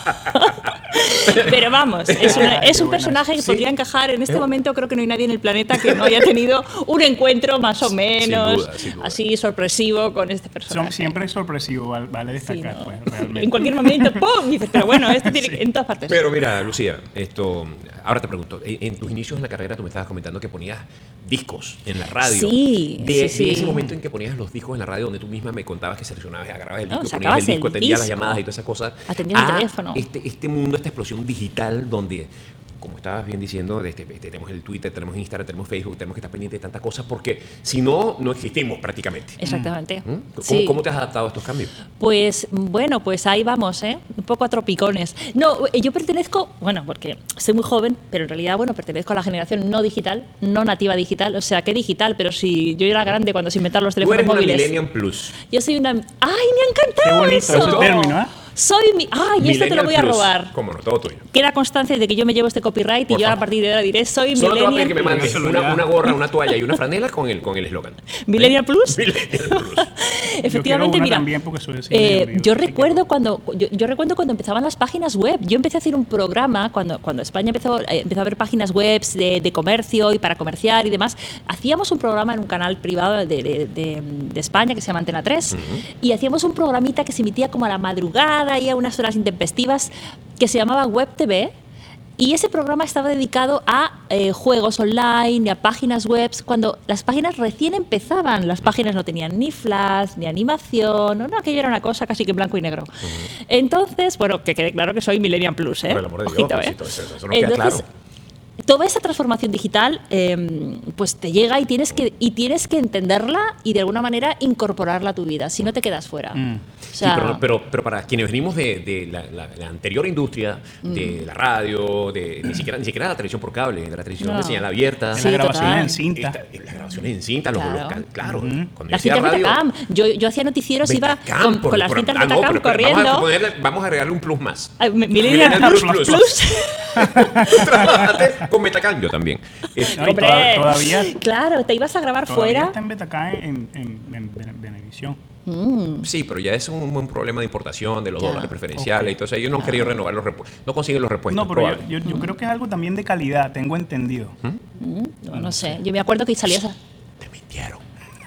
Pero vamos, es, una- es Qué un buena. personaje que Sí. podría encajar. En este momento creo que no hay nadie en el planeta que no haya tenido un encuentro más o menos duda, sin duda. así sorpresivo con este personaje. Son, siempre es sorpresivo, val- vale Sí, destacar, ¿no? pues, realmente. En cualquier momento, ¡pum! Dices, pero bueno, esto tiene que- en todas partes. Pero mira, Lucía, esto, ahora te pregunto, en, en tus inicios en la carrera tú me estabas comentando que ponías discos en la radio. Sí, de, sí, de sí. ese momento en que ponías los discos en la radio, donde tú misma me contabas que seleccionabas y agarrabas el No, disco, ponías sacabas el disco, el atendías las disco. llamadas y todas esas cosas. Atendías el a teléfono. Este, este mundo, esta explosión digital donde, como estabas bien diciendo, de este, tenemos el Twitter, tenemos Instagram, tenemos Facebook, tenemos que estar pendientes de tantas cosas porque si no, no existimos prácticamente. Exactamente. ¿Mm? ¿Cómo, Sí. cómo te has adaptado a estos cambios? Pues bueno, pues ahí vamos, ¿eh? Un poco a tropicones. No, eh, yo pertenezco, bueno, porque soy muy joven, pero en realidad, bueno, pertenezco a la generación no digital, no nativa digital. O sea, ¿qué digital? Pero si yo era grande cuando se inventaron los Tú teléfonos eres una móviles. Millennium Plus. Yo soy una... ¡Ay, me ha encantado Qué bonito eso! ese término, ¿eh? Soy mi... ¡Ay, esto te lo Millennial voy a Plus. robar! Cómo no, todo tuyo. Queda constancia de que yo me llevo este copyright Por y yo a favor. partir de ahora diré soy Solo te voy a pedir que me Millennial mandes Eso lo una, dirá. una gorra, una toalla y una franela con el con el eslogan. Millennial Plus. Millennial Plus. Yo quiero Efectivamente, una mira, también porque soy así eh, medio- yo así que- recuerdo cuando yo, yo recuerdo cuando empezaban las páginas web. Yo empecé a hacer un programa cuando cuando España empezó eh, empezó a haber páginas web de, de comercio y para comerciar y demás. Hacíamos un programa en un canal privado de, de, de- de España que se llama Antena tres y hacíamos un programita que se emitía como a la madrugada y a unas horas intempestivas que se llamaba Web T V. Y ese programa estaba dedicado a eh, juegos online y a páginas web cuando las páginas recién empezaban. Las páginas no tenían ni flash, ni animación, no, no, aquello era una cosa casi que en blanco y negro. Entonces, bueno, que quede claro que soy Millennial Plus, ¿eh? Por el amor de Dios, Ojito, pues, ¿eh? sí, todo eso- eso nos queda Entonces, claro. toda esa transformación digital eh, pues te llega y tienes que y tienes que entenderla y de alguna manera incorporarla a tu vida, si no te quedas fuera. Mm. O sea, Sí, pero, pero, pero para quienes venimos de, de la, la- la anterior industria, Mm. de la radio, de ni siquiera ni siquiera la televisión por cable, de la televisión No. de señal abierta, En Sí, las grabaciones total. en cinta. esta- en las grabaciones en cinta, los, Claro. los can- claro. Cuando yo la hacía cinta radio, Betacam. Yo, yo hacía noticieros, iba Betacam, con, por- con las por- cintas ah, no, Betacam pero- pero corriendo. Vamos a, ponerle- vamos a agregarle un plus más. Ay, mi- Millennial Millennial Plus. Plus. Plus. Con Betacam yo también. Este, No, y Hombre, toda- todavía, claro, te ibas a grabar todavía fuera. está en Betacam en, en, en, en Venevisión. Sí, pero ya es un, un problema de importación, de los Ya. dólares preferenciales y todo eso. Ellos no han querido renovar los repuestos. No consiguen los repuestos. No, pero yo, probable. yo, yo creo que es algo también de calidad, tengo entendido. No, no sé, yo me acuerdo que salías a, Te mintieron.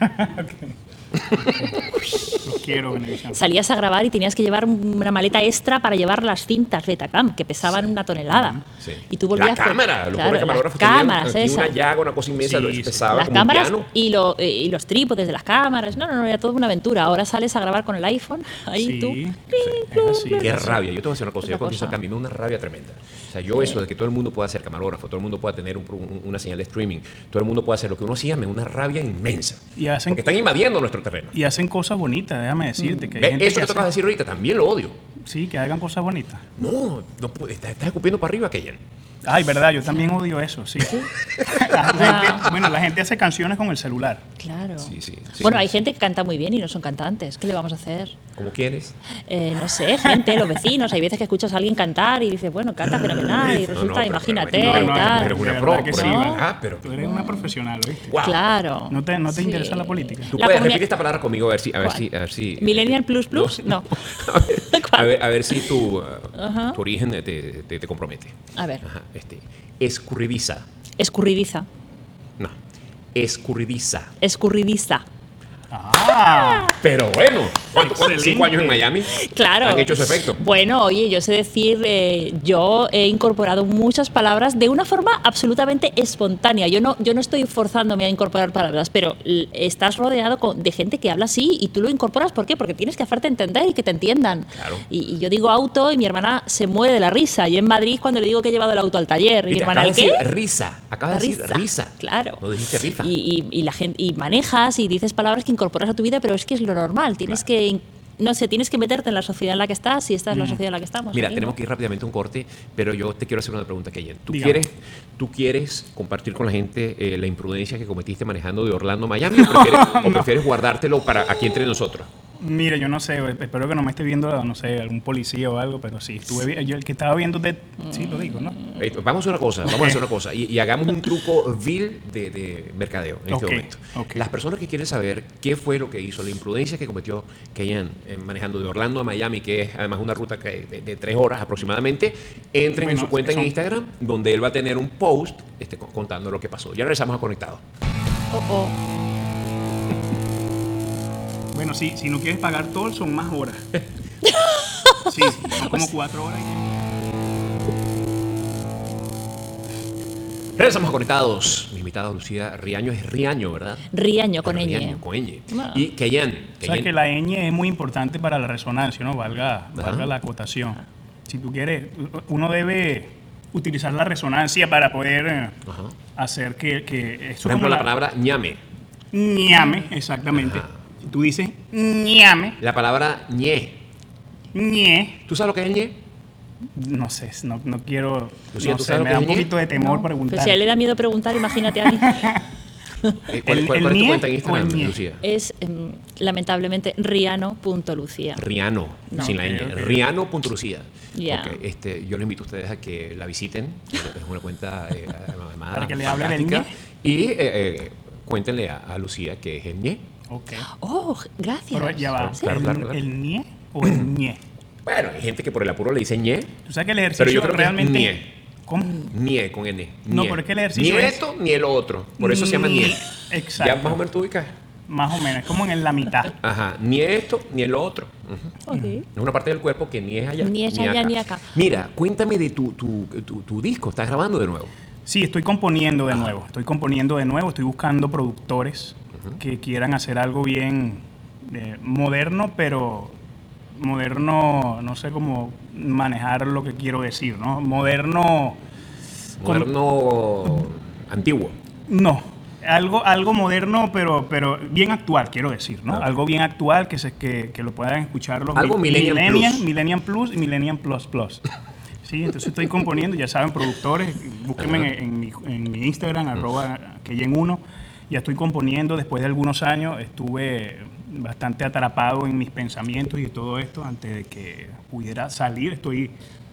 Los quiero, Venevisión. salías a grabar y tenías que llevar una maleta extra para llevar las cintas Betacam, que pesaban una tonelada. Sí. Y tú volvías la con- cámara, los claro, pobres camarógrafos las tenían cámaras, aquí una esas. llaga, una cosa inmensa, Sí, lo sí. pesaba Las como un cámaras piano. y, lo- eh, y los trípodes de las cámaras. No, no, no, era toda una aventura. Ahora sales a grabar con el iPhone, ahí Sí, tú. sí, es así. Qué rabia. Yo te voy a decir una cosa. Otra Yo cuando hice cosa. el cambio, una rabia tremenda. O sea, yo eso de que todo el mundo pueda ser camarógrafo, todo el mundo pueda tener un pro- un- una señal de streaming, todo el mundo pueda hacer lo que uno hacía, me da una rabia inmensa. Y hacen, Porque están invadiendo nuestro terreno. y hacen cosas bonitas, déjame decirte. Que hay ¿Ves? gente Eso que que te acabas de hace- decir ahorita, también lo odio. Sí, que hagan cosas bonitas. No, no puede- estás, estás escupiendo para arriba, Keyan. Ay, verdad, yo también odio eso, sí. La gente- bueno, la gente hace canciones con el celular. Claro. Sí, sí, sí. Bueno, hay gente que canta muy bien y no son cantantes. ¿Qué le vamos a hacer? ¿Cómo quieres? Eh, no sé, gente, los vecinos. Hay veces que escuchas a alguien cantar y dices, bueno, canta fenomenal. Y No, resulta, no, pero- imagínate pero- y no, no, tal. pero- una de pro, verdad que por sí, ahí. ¿vale? Ah, pero- Tú eres una profesional, ¿oíste? Wow. Claro. ¿No te, no te Sí. interesa la política? Tú La puedes comunidad- repetir esta palabra conmigo a ver si. A ver ¿Cuál? si, a ver si Millennial Plus Plus, no. a, ver, ¿Cuál? a, ver, a ver si tu, uh, Ajá. tu origen te, te- te compromete. A ver, Ajá, este. Escurridiza. escurridiza. No. Escurridiza. Escurridiza. Ah, Pero bueno, ¿cuánto, cuánto- Excelente. ¿cinco años en Miami? Claro. Han hecho su efecto. Bueno, oye, yo sé decir, eh, yo he incorporado muchas palabras de una forma absolutamente espontánea. Yo no, yo no estoy forzándome a incorporar palabras, pero l- estás rodeado con- de gente que habla así y tú lo incorporas. ¿Por qué? Porque tienes que hacerte entender y que te entiendan. Claro. Y, y yo digo auto y mi hermana se muere de la risa. Y en Madrid cuando le digo que he llevado el auto al taller, y mi Viste, hermana, acabas ¿el de qué? decir risa. Acabas de decir risa. Claro. No dijiste rifa. Y, y- y la gente, y manejas y dices palabras que incorporas a tu vida, pero es que es lo normal. Tienes Claro. que in- no sé, tienes que meterte en la sociedad en la que estás y esta es la sociedad en la que estamos. Mira, aquí, tenemos ¿no? que ir rápidamente a un corte, pero yo te quiero hacer una pregunta, Keyen. ¿Tú Dígame. quieres, ¿Tú quieres compartir con la gente eh, la imprudencia que cometiste manejando de Orlando a Miami o prefieres, o prefieres guardártelo para aquí entre nosotros? Mire, yo no sé, espero que no me esté viendo, no sé, algún policía o algo, pero sí, estuve vi- yo el que estaba viendo, de, sí, lo digo, ¿no? Eh, vamos a hacer una cosa, vamos a hacer una cosa y, y hagamos un truco vil de, de mercadeo en este Ok, momento. ok. Las personas que quieren saber qué fue lo que hizo, la imprudencia que cometió Keyen eh, manejando de Orlando a Miami, que es además una ruta que de, de tres horas aproximadamente, entren en Bueno, su cuenta en son- Instagram, donde él va a tener un post este, co- contando lo que pasó. Ya regresamos a Conectados. Oh, oh. Bueno, sí, si no quieres pagar toll, son más horas. Sí, son como cuatro horas. Regresamos a Conectados. Mi invitada Lucía Riaño es Riaño, ¿verdad? Riaño con Riaño, ñ. con ñ. Bueno. Y Keyen. O sea Keyen- que la ñ es muy importante para la resonancia, ¿no? Valga, valga Ajá. la acotación. Si tú quieres, uno debe utilizar la resonancia para poder eh, Ajá. hacer que, que eso Por ejemplo, como la palabra ñame. ñame, exactamente. Ajá. Si tú dices ñame, La palabra ñe. ñe, ¿Tú sabes lo que es ñe? no sé, no, no quiero, Lucía, no ¿tú sé, sabes lo me que da es un ñe? poquito de temor No, preguntar. pero si a él le da miedo preguntar, imagínate a mí. Eh, ¿Cuál, El- cuál- el cuál es tu ñe cuenta en o Instagram, el ñe. Lucía? Es em, lamentablemente riano.lucía. Riano, No. sin la Ok, ñ. ok. Riano.lucía. Ya. Ok, este, yo les invito a ustedes a que la visiten. Es una cuenta eh, además Para que le hable del fantástica. Y eh, eh, cuéntenle a, a Lucía que es el ñe. Ok. Oh, gracias. Pero ya va, Claro, ¿el, claro, claro. el ñe o el ñe? Bueno, hay gente que por el apuro le dice ñe. Tú sabes que el Pero ejercicio yo creo que es realmente... ñe. ¿Cómo? Nie con N. No, Nie. pero es que el ejercicio Ni es- esto ni el otro. Por eso se llama nie. Exacto. Ya más o menos tú ubicas. Más o menos, es como en la mitad. Ajá. Ni esto ni el otro. Ujú. Ok. Es una parte del cuerpo que ni es allá. Ni es allá, ni acá. Mira, cuéntame de tu, tu, tu, tu disco. ¿Estás grabando de nuevo? Sí, estoy componiendo de nuevo. Estoy componiendo de nuevo. Estoy buscando productores que quieran hacer algo bien eh, moderno, pero moderno, no sé cómo manejar lo que quiero decir, ¿no? Moderno. con- Moderno antiguo. No, algo, algo moderno, pero, pero bien actual, quiero decir, ¿no? Ah. Algo bien actual que, se, que, que lo puedan escuchar los Algo mi- Millennium millennial, Plus. Millennium Plus y Millennium Plus Plus. Sí, entonces estoy componiendo, ya saben, productores, búsquenme en, en mi, en mi Instagram, arroba Keyen uno. Ya estoy componiendo, después de algunos años estuve bastante atrapado en mis pensamientos y todo esto antes de que pudiera salir. Estoy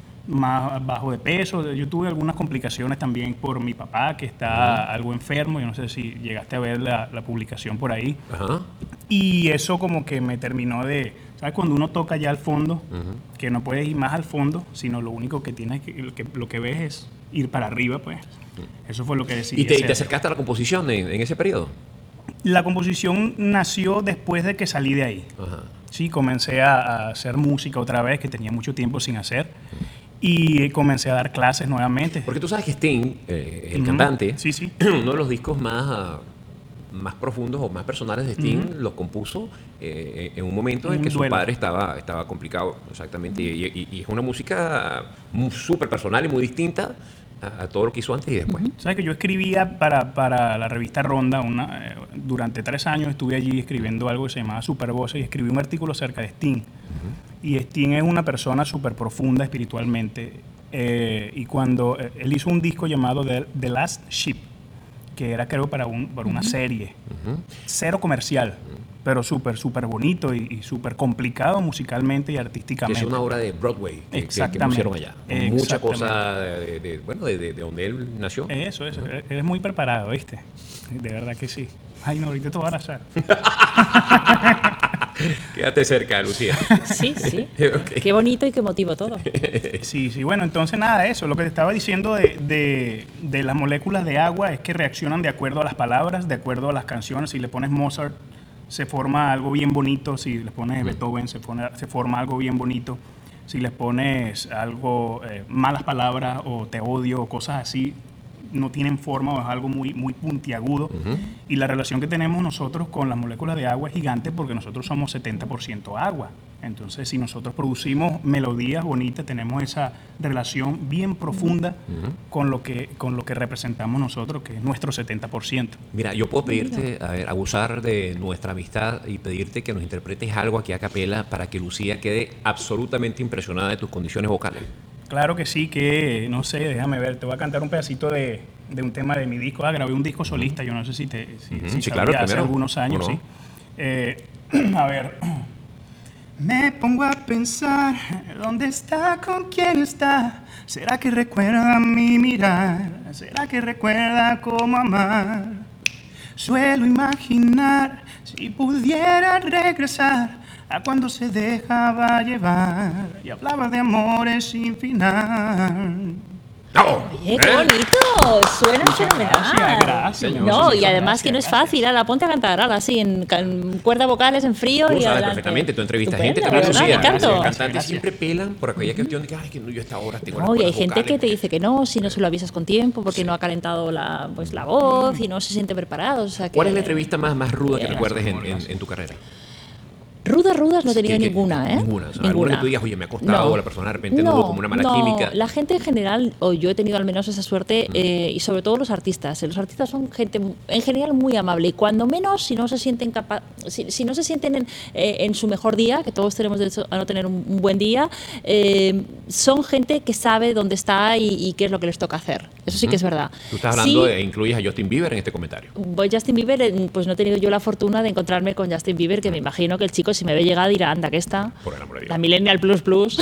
más bajo de peso. Yo tuve algunas complicaciones también por mi papá, que está algo enfermo. Yo no sé si llegaste a ver la, la publicación por ahí. Ajá. Y eso como que me terminó de... ¿Sabes? Cuando uno toca ya al fondo, que no puedes ir más al fondo, sino lo único que tienes que... Lo que, lo que ves es ir para arriba, pues. Eso fue lo que decidí ¿Y te, y te hacer. acercaste a la composición en, en ese periodo? La composición nació después de que salí de ahí. Ajá. Sí, comencé a, a hacer música otra vez, que tenía mucho tiempo sin hacer. Y comencé a dar clases nuevamente. Porque tú sabes que Sting, eh, el Ujú. cantante, Sí, sí. uno de los discos más, ah, más profundos o más personales de Sting, los compuso eh, en un momento en Un que su duelo. padre estaba, estaba complicado, exactamente. Y, y- y es una música muy- súper personal y muy distinta a, a todo lo que hizo antes y después. Sabes que yo escribía para, para la revista Ronda, una, eh, durante tres años estuve allí escribiendo algo que se llamaba Supervoces y escribí un artículo acerca de Sting. Y Sting es una persona súper profunda espiritualmente. eh, y cuando eh, él hizo un disco llamado The, The Last Ship, que era creo para, un, para una serie, cero comercial, pero súper, súper bonito y, y súper complicado musicalmente y Que artísticamente. es una obra de Broadway que, que- que Exactamente. pusieron allá. Con mucha Exactamente. cosa de, de- de- bueno, de, de- de donde él nació. Eso, eso. Eres muy preparado, ¿viste? De verdad que sí. Ay, no, ahorita te voy a abrazar. Quédate cerca, Lucía. Sí, sí. Ok. Qué bonito y qué emotivo todo. Sí, sí, bueno, entonces nada de eso. Lo que te estaba diciendo de, de, de las moléculas de agua es que reaccionan de acuerdo a las palabras, de acuerdo a las canciones. Si le pones Mozart, se forma algo bien bonito. Si le pones Beethoven, se, pone, se forma algo bien bonito. Si les pones algo, eh, malas palabras o te odio o cosas así, no tienen forma o es algo muy, muy puntiagudo. Uh-huh. Y la relación que tenemos nosotros con las moléculas de agua es gigante porque nosotros somos setenta por ciento agua. Entonces, si nosotros producimos melodías bonitas, tenemos esa relación bien profunda uh-huh. con, lo que, con lo que representamos nosotros, que es nuestro setenta por ciento. Mira, yo puedo pedirte, a ver, abusar de nuestra amistad y pedirte que nos interpretes algo aquí a capela para que Lucía quede absolutamente impresionada de tus condiciones vocales. Claro que sí, que no sé, déjame ver, te voy a cantar un pedacito de, de un tema de mi disco. Ah, grabé un disco solista, yo no sé si te si, uh-huh. si sí, sabía, claro, hace primero, algunos años, no? sí. Eh, a ver, me pongo a pensar, ¿dónde está, con quién está? ¿Será que recuerda mi mirar? ¿Será que recuerda cómo amar? Suelo imaginar si pudiera regresar a cuando se dejaba llevar y hablaba de amores sin final. ¡No! Oye, qué bonito, suena fenomenal. Gracias, gracias. No, sí, y además gracias, que no es gracias. fácil, la ponte a cantar ahora así, en, en cuerdas vocales, en frío Tú y sabes adelante. perfectamente, tú entrevistas Estupendo, gente, también ¿verdad? Lucía. Me canto. Los cantantes Gracias. siempre pelan por aquella cuestión de que, ay, que no, yo a esta hora tengo las No, y hay cuerdas gente vocales. que te dice que no, si no se lo avisas con tiempo, porque no ha calentado la, pues, la voz y no se siente preparado. O sea que, ¿Cuál es la entrevista más, más ruda que Bien. recuerdes en, en, en tu carrera? Rudas, rudas no he tenido ¿Qué- qué- ninguna, ¿eh? Ninguna. O sea, alguna que tú digas, oye, me ha costado, No. o la persona de repente no, no hubo como una mala no. química. La gente en general, o yo he tenido al menos esa suerte, eh, y sobre todo los artistas. Los artistas son gente en general muy amable y cuando menos, si no se sienten capa si, si no se sienten en, eh, en su mejor día, que todos tenemos derecho a no tener un, un buen día, eh, son gente que sabe dónde está y, y qué es lo que les toca hacer. Eso sí que es verdad. Tú estás hablando Sí, de incluyes a Justin Bieber en este comentario. Voy Justin Bieber, eh, pues no he tenido yo la fortuna de encontrarme con Justin Bieber, que me imagino que el chico si me ve llegar dirá, anda, que está, Por el amor de Dios. la Millennial Plus Plus.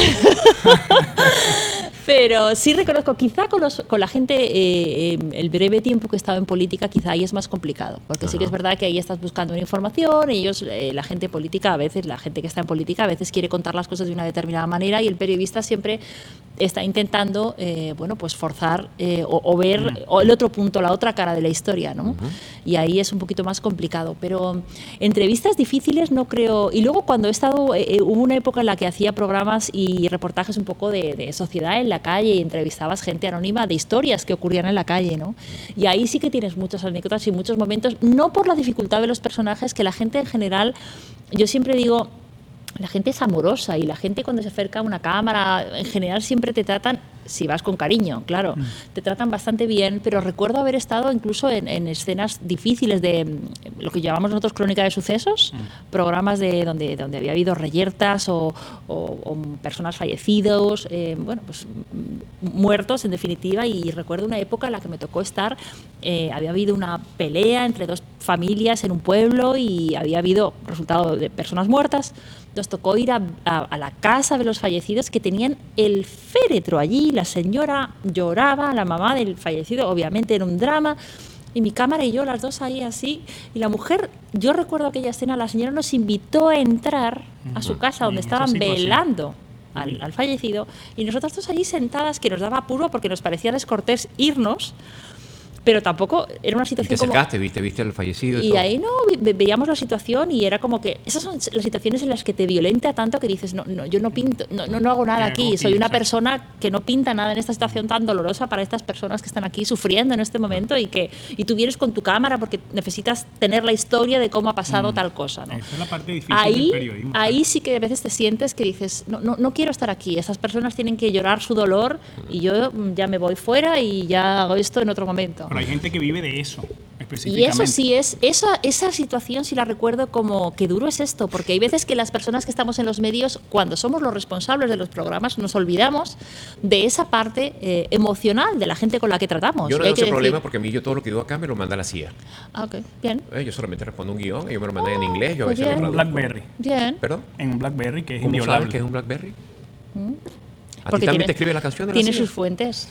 Pero sí reconozco, quizá con, los, con la gente, eh, eh, el breve tiempo que he estado en política, quizá ahí es más complicado, porque Ajá. sí que es verdad que ahí estás buscando una información, ellos, eh, la gente política a veces, la gente que está en política a veces quiere contar las cosas de una determinada manera y el periodista siempre está intentando, eh, bueno, pues forzar eh, o, o ver uh-huh. o el otro punto, la otra cara de la historia, ¿no? Uh-huh. Y ahí es un poquito más complicado, pero entrevistas difíciles no creo. Y luego cuando he estado, eh, hubo una época en la que hacía programas y reportajes un poco de, de sociedad en la calle y entrevistabas gente anónima de historias que ocurrían en la calle, ¿no? Y ahí sí que tienes muchas anécdotas y muchos momentos, no por la dificultad de los personajes, que la gente en general, yo siempre digo, la gente es amorosa y la gente cuando se acerca a una cámara, en general siempre te tratan, si vas con cariño, claro, mm. te tratan bastante bien, pero recuerdo haber estado incluso en, en escenas difíciles de lo que llamamos nosotros crónica de sucesos, mm. programas de donde, donde había habido reyertas o, o, o personas fallecidos, eh, bueno, pues muertos en definitiva, y recuerdo una época en la que me tocó estar, eh, había habido una pelea entre dos familias en un pueblo y había habido resultado de personas muertas. Nos tocó ir a, a, a la casa de los fallecidos que tenían el féretro allí, la señora lloraba, la mamá del fallecido, obviamente era un drama, y mi cámara y yo, las dos ahí así, y la mujer, yo recuerdo aquella escena, la señora nos invitó a entrar a su casa donde estaban velando al, al fallecido, y nosotras dos allí sentadas, que nos daba apuro porque nos parecía descortés irnos, pero tampoco era una situación. Y te acercaste, como, viste, viste al fallecido. Y, y todo. ahí no, ve, veíamos la situación y era como que esas son las situaciones en las que te violenta tanto que dices, no, no yo no pinto, no, no, no hago nada aquí, soy una persona que no pinta nada en esta situación tan dolorosa para estas personas que están aquí sufriendo en este momento y que y tú vienes con tu cámara porque necesitas tener la historia de cómo ha pasado mm. tal cosa, ¿no? Esa es la parte difícil ahí, del periodismo. Ahí sí que a veces te sientes que dices, no, no, no quiero estar aquí, esas personas tienen que llorar su dolor y yo ya me voy fuera y ya hago esto en otro momento. Pero hay gente que vive de eso, específicamente. Y eso sí es, esa, esa situación sí la recuerdo como que duro es esto, porque hay veces que las personas que estamos en los medios, cuando somos los responsables de los programas, nos olvidamos de esa parte eh, emocional de la gente con la que tratamos. Yo no tengo ese decir... problema porque a mí yo todo lo que digo acá me lo manda la C I A. Ah, ok, bien. Eh, yo solamente respondo un guión, ellos me lo mandan oh, en inglés, yo a pues veces bien. lo traduzco. BlackBerry. Bien. ¿Perdón? En un BlackBerry que es ¿Cómo inviolable. sabes que es un BlackBerry? ¿Mm? ¿A Porque ti también tiene, te escribe la canción de la Tiene C I A? sus fuentes.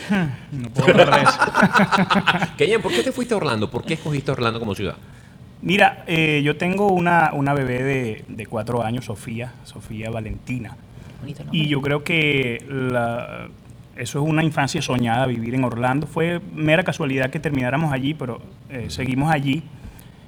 No puedo hablar de eso. Keyan, ¿por qué te fuiste a Orlando? ¿Por qué escogiste Orlando como ciudad? Mira, eh, yo tengo una, una bebé de, de cuatro años, Sofía, Sofía Valentina. Bonito, ¿no? Y yo creo que la, eso es una infancia soñada, vivir en Orlando. Fue mera casualidad que termináramos allí, pero eh, seguimos allí.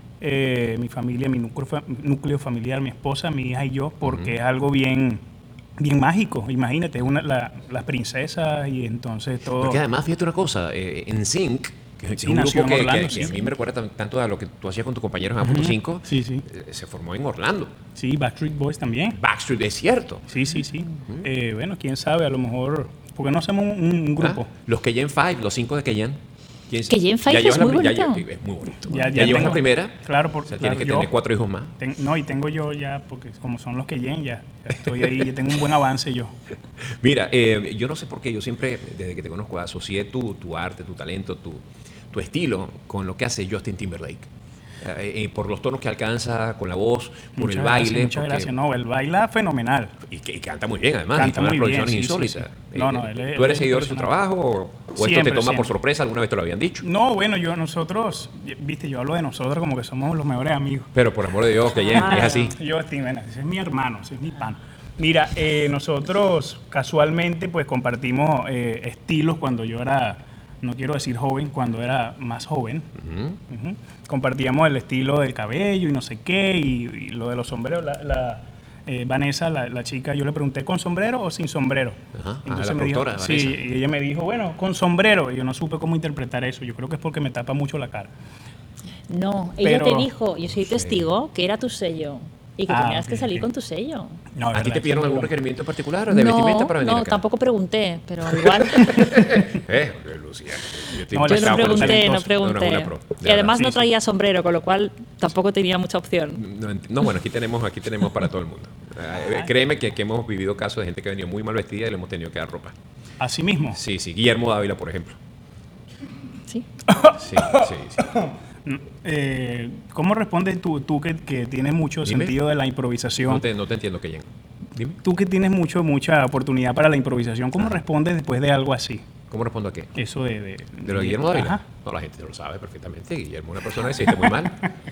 Eh, mi familia, mi núcleo, núcleo familiar, mi esposa, mi hija y yo, porque uh-huh. es algo bien, bien mágico. Imagínate, una, la, las princesas y entonces todo. Porque además, fíjate una cosa, eh, en Sync, que, que Sí, es un nació grupo en que, Orlando, que- sí. que a mí me recuerda tan- tanto a lo que tú hacías con tus compañeros en A Punto cinco, Sí, sí. eh, se formó en Orlando. Sí, Backstreet Boys también. Backstreet, es cierto. Sí, sí, sí. Eh, bueno, quién sabe, a lo mejor. ¿Por qué no hacemos un, un grupo? Ah, Los Keyen Five, los cinco de Keyen. ¿Quién- Keyen Five ya es llevas la muy pri- ya bonito. lle- es muy bonito. Ya- Ya, ya llevas tengo- la primera. Claro, por- O sea, claro, tienes que yo- tener cuatro hijos más. Ten- no, y tengo yo ya, porque como son los que llegan, ya, ya estoy ahí, ya tengo un buen avance yo. Mira, eh, yo no sé por qué, yo siempre, desde que te conozco, asocié tu, tu arte, tu talento, tu, tu estilo con lo que hace Justin Timberlake. Eh, eh, por los tonos que alcanza, con la voz, por Muchas el gracias, baile. muchas porque- gracias. No, él baila fenomenal. Y, que, y canta muy bien, además. Canta y están las muy bien, producciones sí, sí, insólitas. sí. No, Eh, no, él es- ¿Tú eres él es seguidor de su impresionante. trabajo o, o esto te Siempre, toma por siempre. sorpresa? ¿Alguna vez te lo habían dicho? No, bueno, yo, nosotros, viste, yo hablo de nosotros como que somos los mejores amigos. Pero por amor de Dios, que ya es así. Yo, Steven, ese es mi hermano, ese es mi pan. Mira, eh, nosotros casualmente pues compartimos eh, estilos cuando yo era, no quiero decir joven, cuando era más joven. Ujú. Compartíamos el estilo del cabello y no sé qué, y, y lo de los sombreros. La, la, eh, Vanessa, la, la chica, yo le pregunté, ¿con sombrero o sin sombrero? Ajá. Ah, la me dijo, productora, sí, Vanessa. y ella me dijo, bueno, con sombrero. Y yo no supe cómo interpretar eso. Yo creo que es porque me tapa mucho la cara. No, ella Pero- te dijo, yo soy testigo, que era tu sello y que Ah, tenías ok, que salir ok. con tu sello. No, ¿A ti verdad, te pidieron eso es algún muy bueno. requerimiento en particular de vestimenta para venir no, acá? tampoco pregunté, pero igual. Eh, Lucía. Yo estoy No, Yo le no impactado por pregunté, ese- no talentoso. pregunté. No, no, una pro, de y además verdad. no Sí, traía sombrero, con lo cual tampoco tenía mucha opción. No, ent- no, bueno, aquí tenemos, aquí tenemos para todo el mundo. Eh, créeme que, que hemos vivido casos de gente que ha venido muy mal vestida y le hemos tenido que dar ropa. Así mismo. Sí, sí. Guillermo Dávila, por ejemplo. Sí. Sí, sí, sí. Eh, ¿Cómo respondes tú, tú que, que tienes mucho Dime. sentido de la improvisación? No te, no te entiendo, que Dime. Tú que tienes mucho, mucha oportunidad para la improvisación, ¿cómo respondes después de algo así? ¿Cómo respondo a qué? Eso de... ¿De, ¿De lo de Guillermo Dávila? Ajá. No, la gente lo sabe perfectamente. Guillermo es una persona que se siente muy mal.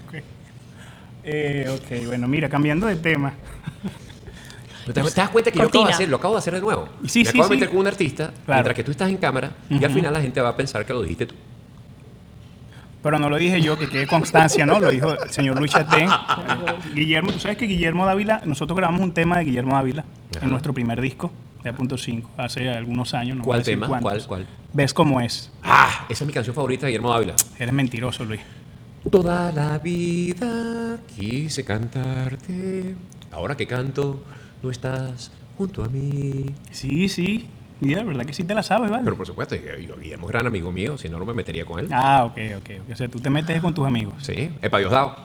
Eh, ok, bueno, mira, cambiando de tema. ¿Te, te das cuenta que yo acabo de Cortina. hacer, lo acabo de hacer de nuevo? Sí, Me sí, acabo de sí. meter con un artista, mientras que tú estás en cámara, y al final la gente va a pensar que lo dijiste tú. Pero no lo dije yo, que quede constancia, ¿no? Lo dijo el señor Luis Chatén. Guillermo, tú sabes que Guillermo Dávila, nosotros grabamos un tema de Guillermo Dávila Ajá. en nuestro primer disco, de A Punto cinco, hace algunos años. No voy a ¿Cuál decir tema? cuántos. ¿Cuál, cuál? ¿Ves cómo es? Ah, esa es mi canción favorita de Guillermo Dávila. Eres mentiroso, Luis. Toda la vida quise cantarte, ahora que canto no estás junto a mí. Sí, sí. Mira, la verdad que sí te la sabes, ¿vale? Pero por supuesto, yo- Guillermo es gran amigo mío, si no, no me metería con él. Ah, ok, ok. ok. O sea, tú te metes con tus amigos. Sí, Epa Diosdado.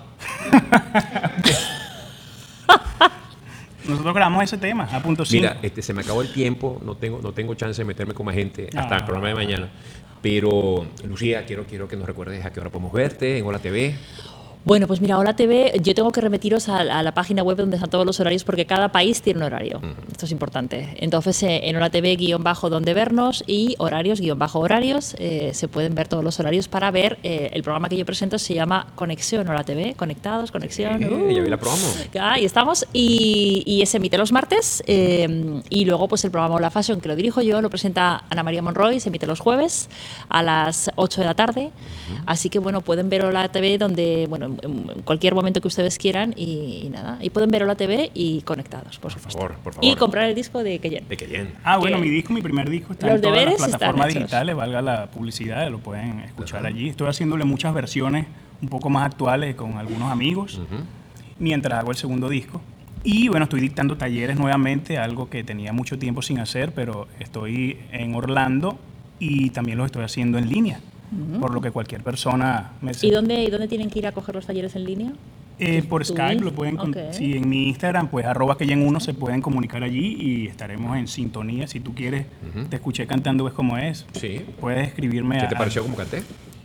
Nosotros grabamos ese tema, A Punto cinco. Mira, este, se me acabó el tiempo, no tengo, no tengo chance de meterme con más gente hasta Ah. el programa de mañana. Pero, Lucía, quiero, quiero que nos recuerdes a qué hora podemos verte en Hola T V. Bueno, pues mira, Hola T V, yo tengo que remitiros a, a la página web donde están todos los horarios porque cada país tiene un horario. Esto es importante. Entonces, eh, en Hola T V guión bajo donde vernos y horarios guión bajo horarios, eh, se pueden ver todos los horarios para ver eh, el programa que yo presento. Se llama Conexión Hola T V, conectados, conexión. Eh, ya vi la promo. Ahí estamos. Y, y se emite los martes. eh, y luego, pues el programa Hola Fashion, que lo dirijo yo, lo presenta Ana María Monroy, se emite los jueves a las ocho de la tarde. Así que, bueno, pueden ver Hola T V donde, bueno, en, en cualquier momento que ustedes quieran. Y, y nada. Y pueden ver Hola T V y conectados, por supuesto. favor, por favor. Y comprar el disco de Keyen. De Keyen. Ah, bueno, que mi disco, mi primer disco está los en todas las deberes están plataformas hechos. digitales, valga la publicidad, lo pueden escuchar allí. Estoy haciéndole muchas versiones un poco más actuales con algunos amigos, mientras hago el segundo disco. Y bueno, estoy dictando talleres nuevamente, algo que tenía mucho tiempo sin hacer, pero estoy en Orlando y también los estoy haciendo en línea, por lo que cualquier persona me... ¿Y dónde, ¿Y dónde tienen que ir a coger los talleres en línea? Eh, por ¿Tu Skype Inst- lo pueden... con- Ok. Sí, en mi Instagram, pues arroba que en uno se pueden comunicar allí y estaremos en sintonía. Si tú quieres, te escuché cantando, ves cómo es. Sí. Puedes escribirme ¿Qué a... te pareció como canté?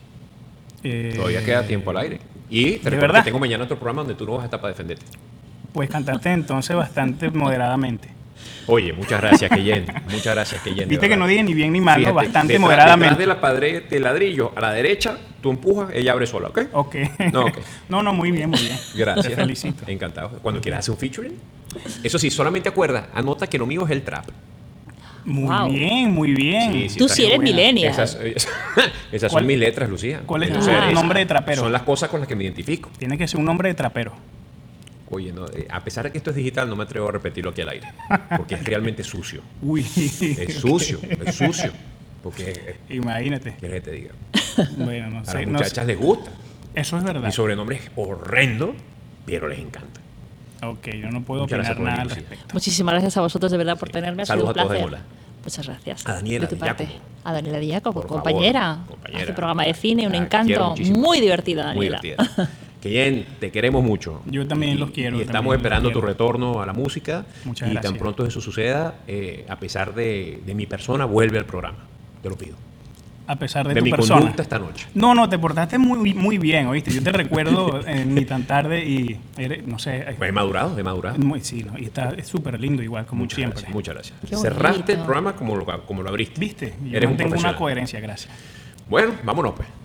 eh, Todavía queda tiempo al aire. Y te ¿de recuerdo verdad? que tengo mañana otro programa donde tú no vas a estar para defenderte. Pues cantaste entonces bastante moderadamente. Oye, muchas gracias, Keyen. Muchas gracias, Keyen. de Viste que verdad. no dije ni bien ni mal, ¿no? Fíjate, Bastante detrás- moderadamente. Detrás de la pared de ladrillo a la derecha, tú empujas, ella abre sola, ¿ok? Ok. No, ok. no, no, muy bien, muy bien. Gracias. Te felicito. Encantado. Cuando quieras hacer un featuring. Eso sí, solamente acuerda, anota que lo mío es el trap. Muy Wow. bien, muy bien. Sí, sí, Tú está sí eres buena. millennial. Esas, esas, esas ¿Cuál- son mis letras, Lucía. cuál es tu Entonces, Ah. nombre de trapero? Son las cosas con las que me identifico. Tiene que ser un nombre de trapero. Oye, no, eh, a pesar de que esto es digital, no me atrevo a repetirlo aquí al aire. Porque es realmente sucio. Uy. Es sucio, es sucio. Porque, Imagínate. ¿qué te diga? Bueno, no A sé. las no muchachas sé. les gusta. Eso es verdad. Mi sobrenombre es horrendo, pero les encanta. Ok, yo no puedo Muchas opinar gracias por nada al venir, Lucía. respecto. Muchísimas gracias a vosotros de verdad por tenerme. Ha sido Saludos un a todos de placer. Mola. Muchas gracias. A Daniela De tu Di parte. Giacomo. A Daniela Di Giacomo, Por favor, compañera. compañera. Hace programa de cine, un La encanto. quiero muchísimo. Muy divertida, Muy Daniela. divertida. Keyen, te queremos mucho. Yo también Y- los quiero, Y también estamos los esperando tu quiero. retorno a la música. Muchas y gracias. tan pronto eso suceda, eh, a pesar de, de mi persona, vuelve al programa. Te lo pido. A pesar de, De tu mi persona. conducta esta noche. No, no, te portaste muy, muy bien, ¿oíste? Yo te recuerdo eh, ni tan tarde y eres, no sé. eh, Pues he madurado, he madurado. muy, sí, ¿no? Y está es súper lindo igual, como Muchas siempre. gracias, muchas gracias. Qué Cerraste el bonito. programa como lo, como lo abriste. ¿Viste? Yo Eres un mantengo una profesional. coherencia, gracias. Bueno, vámonos pues.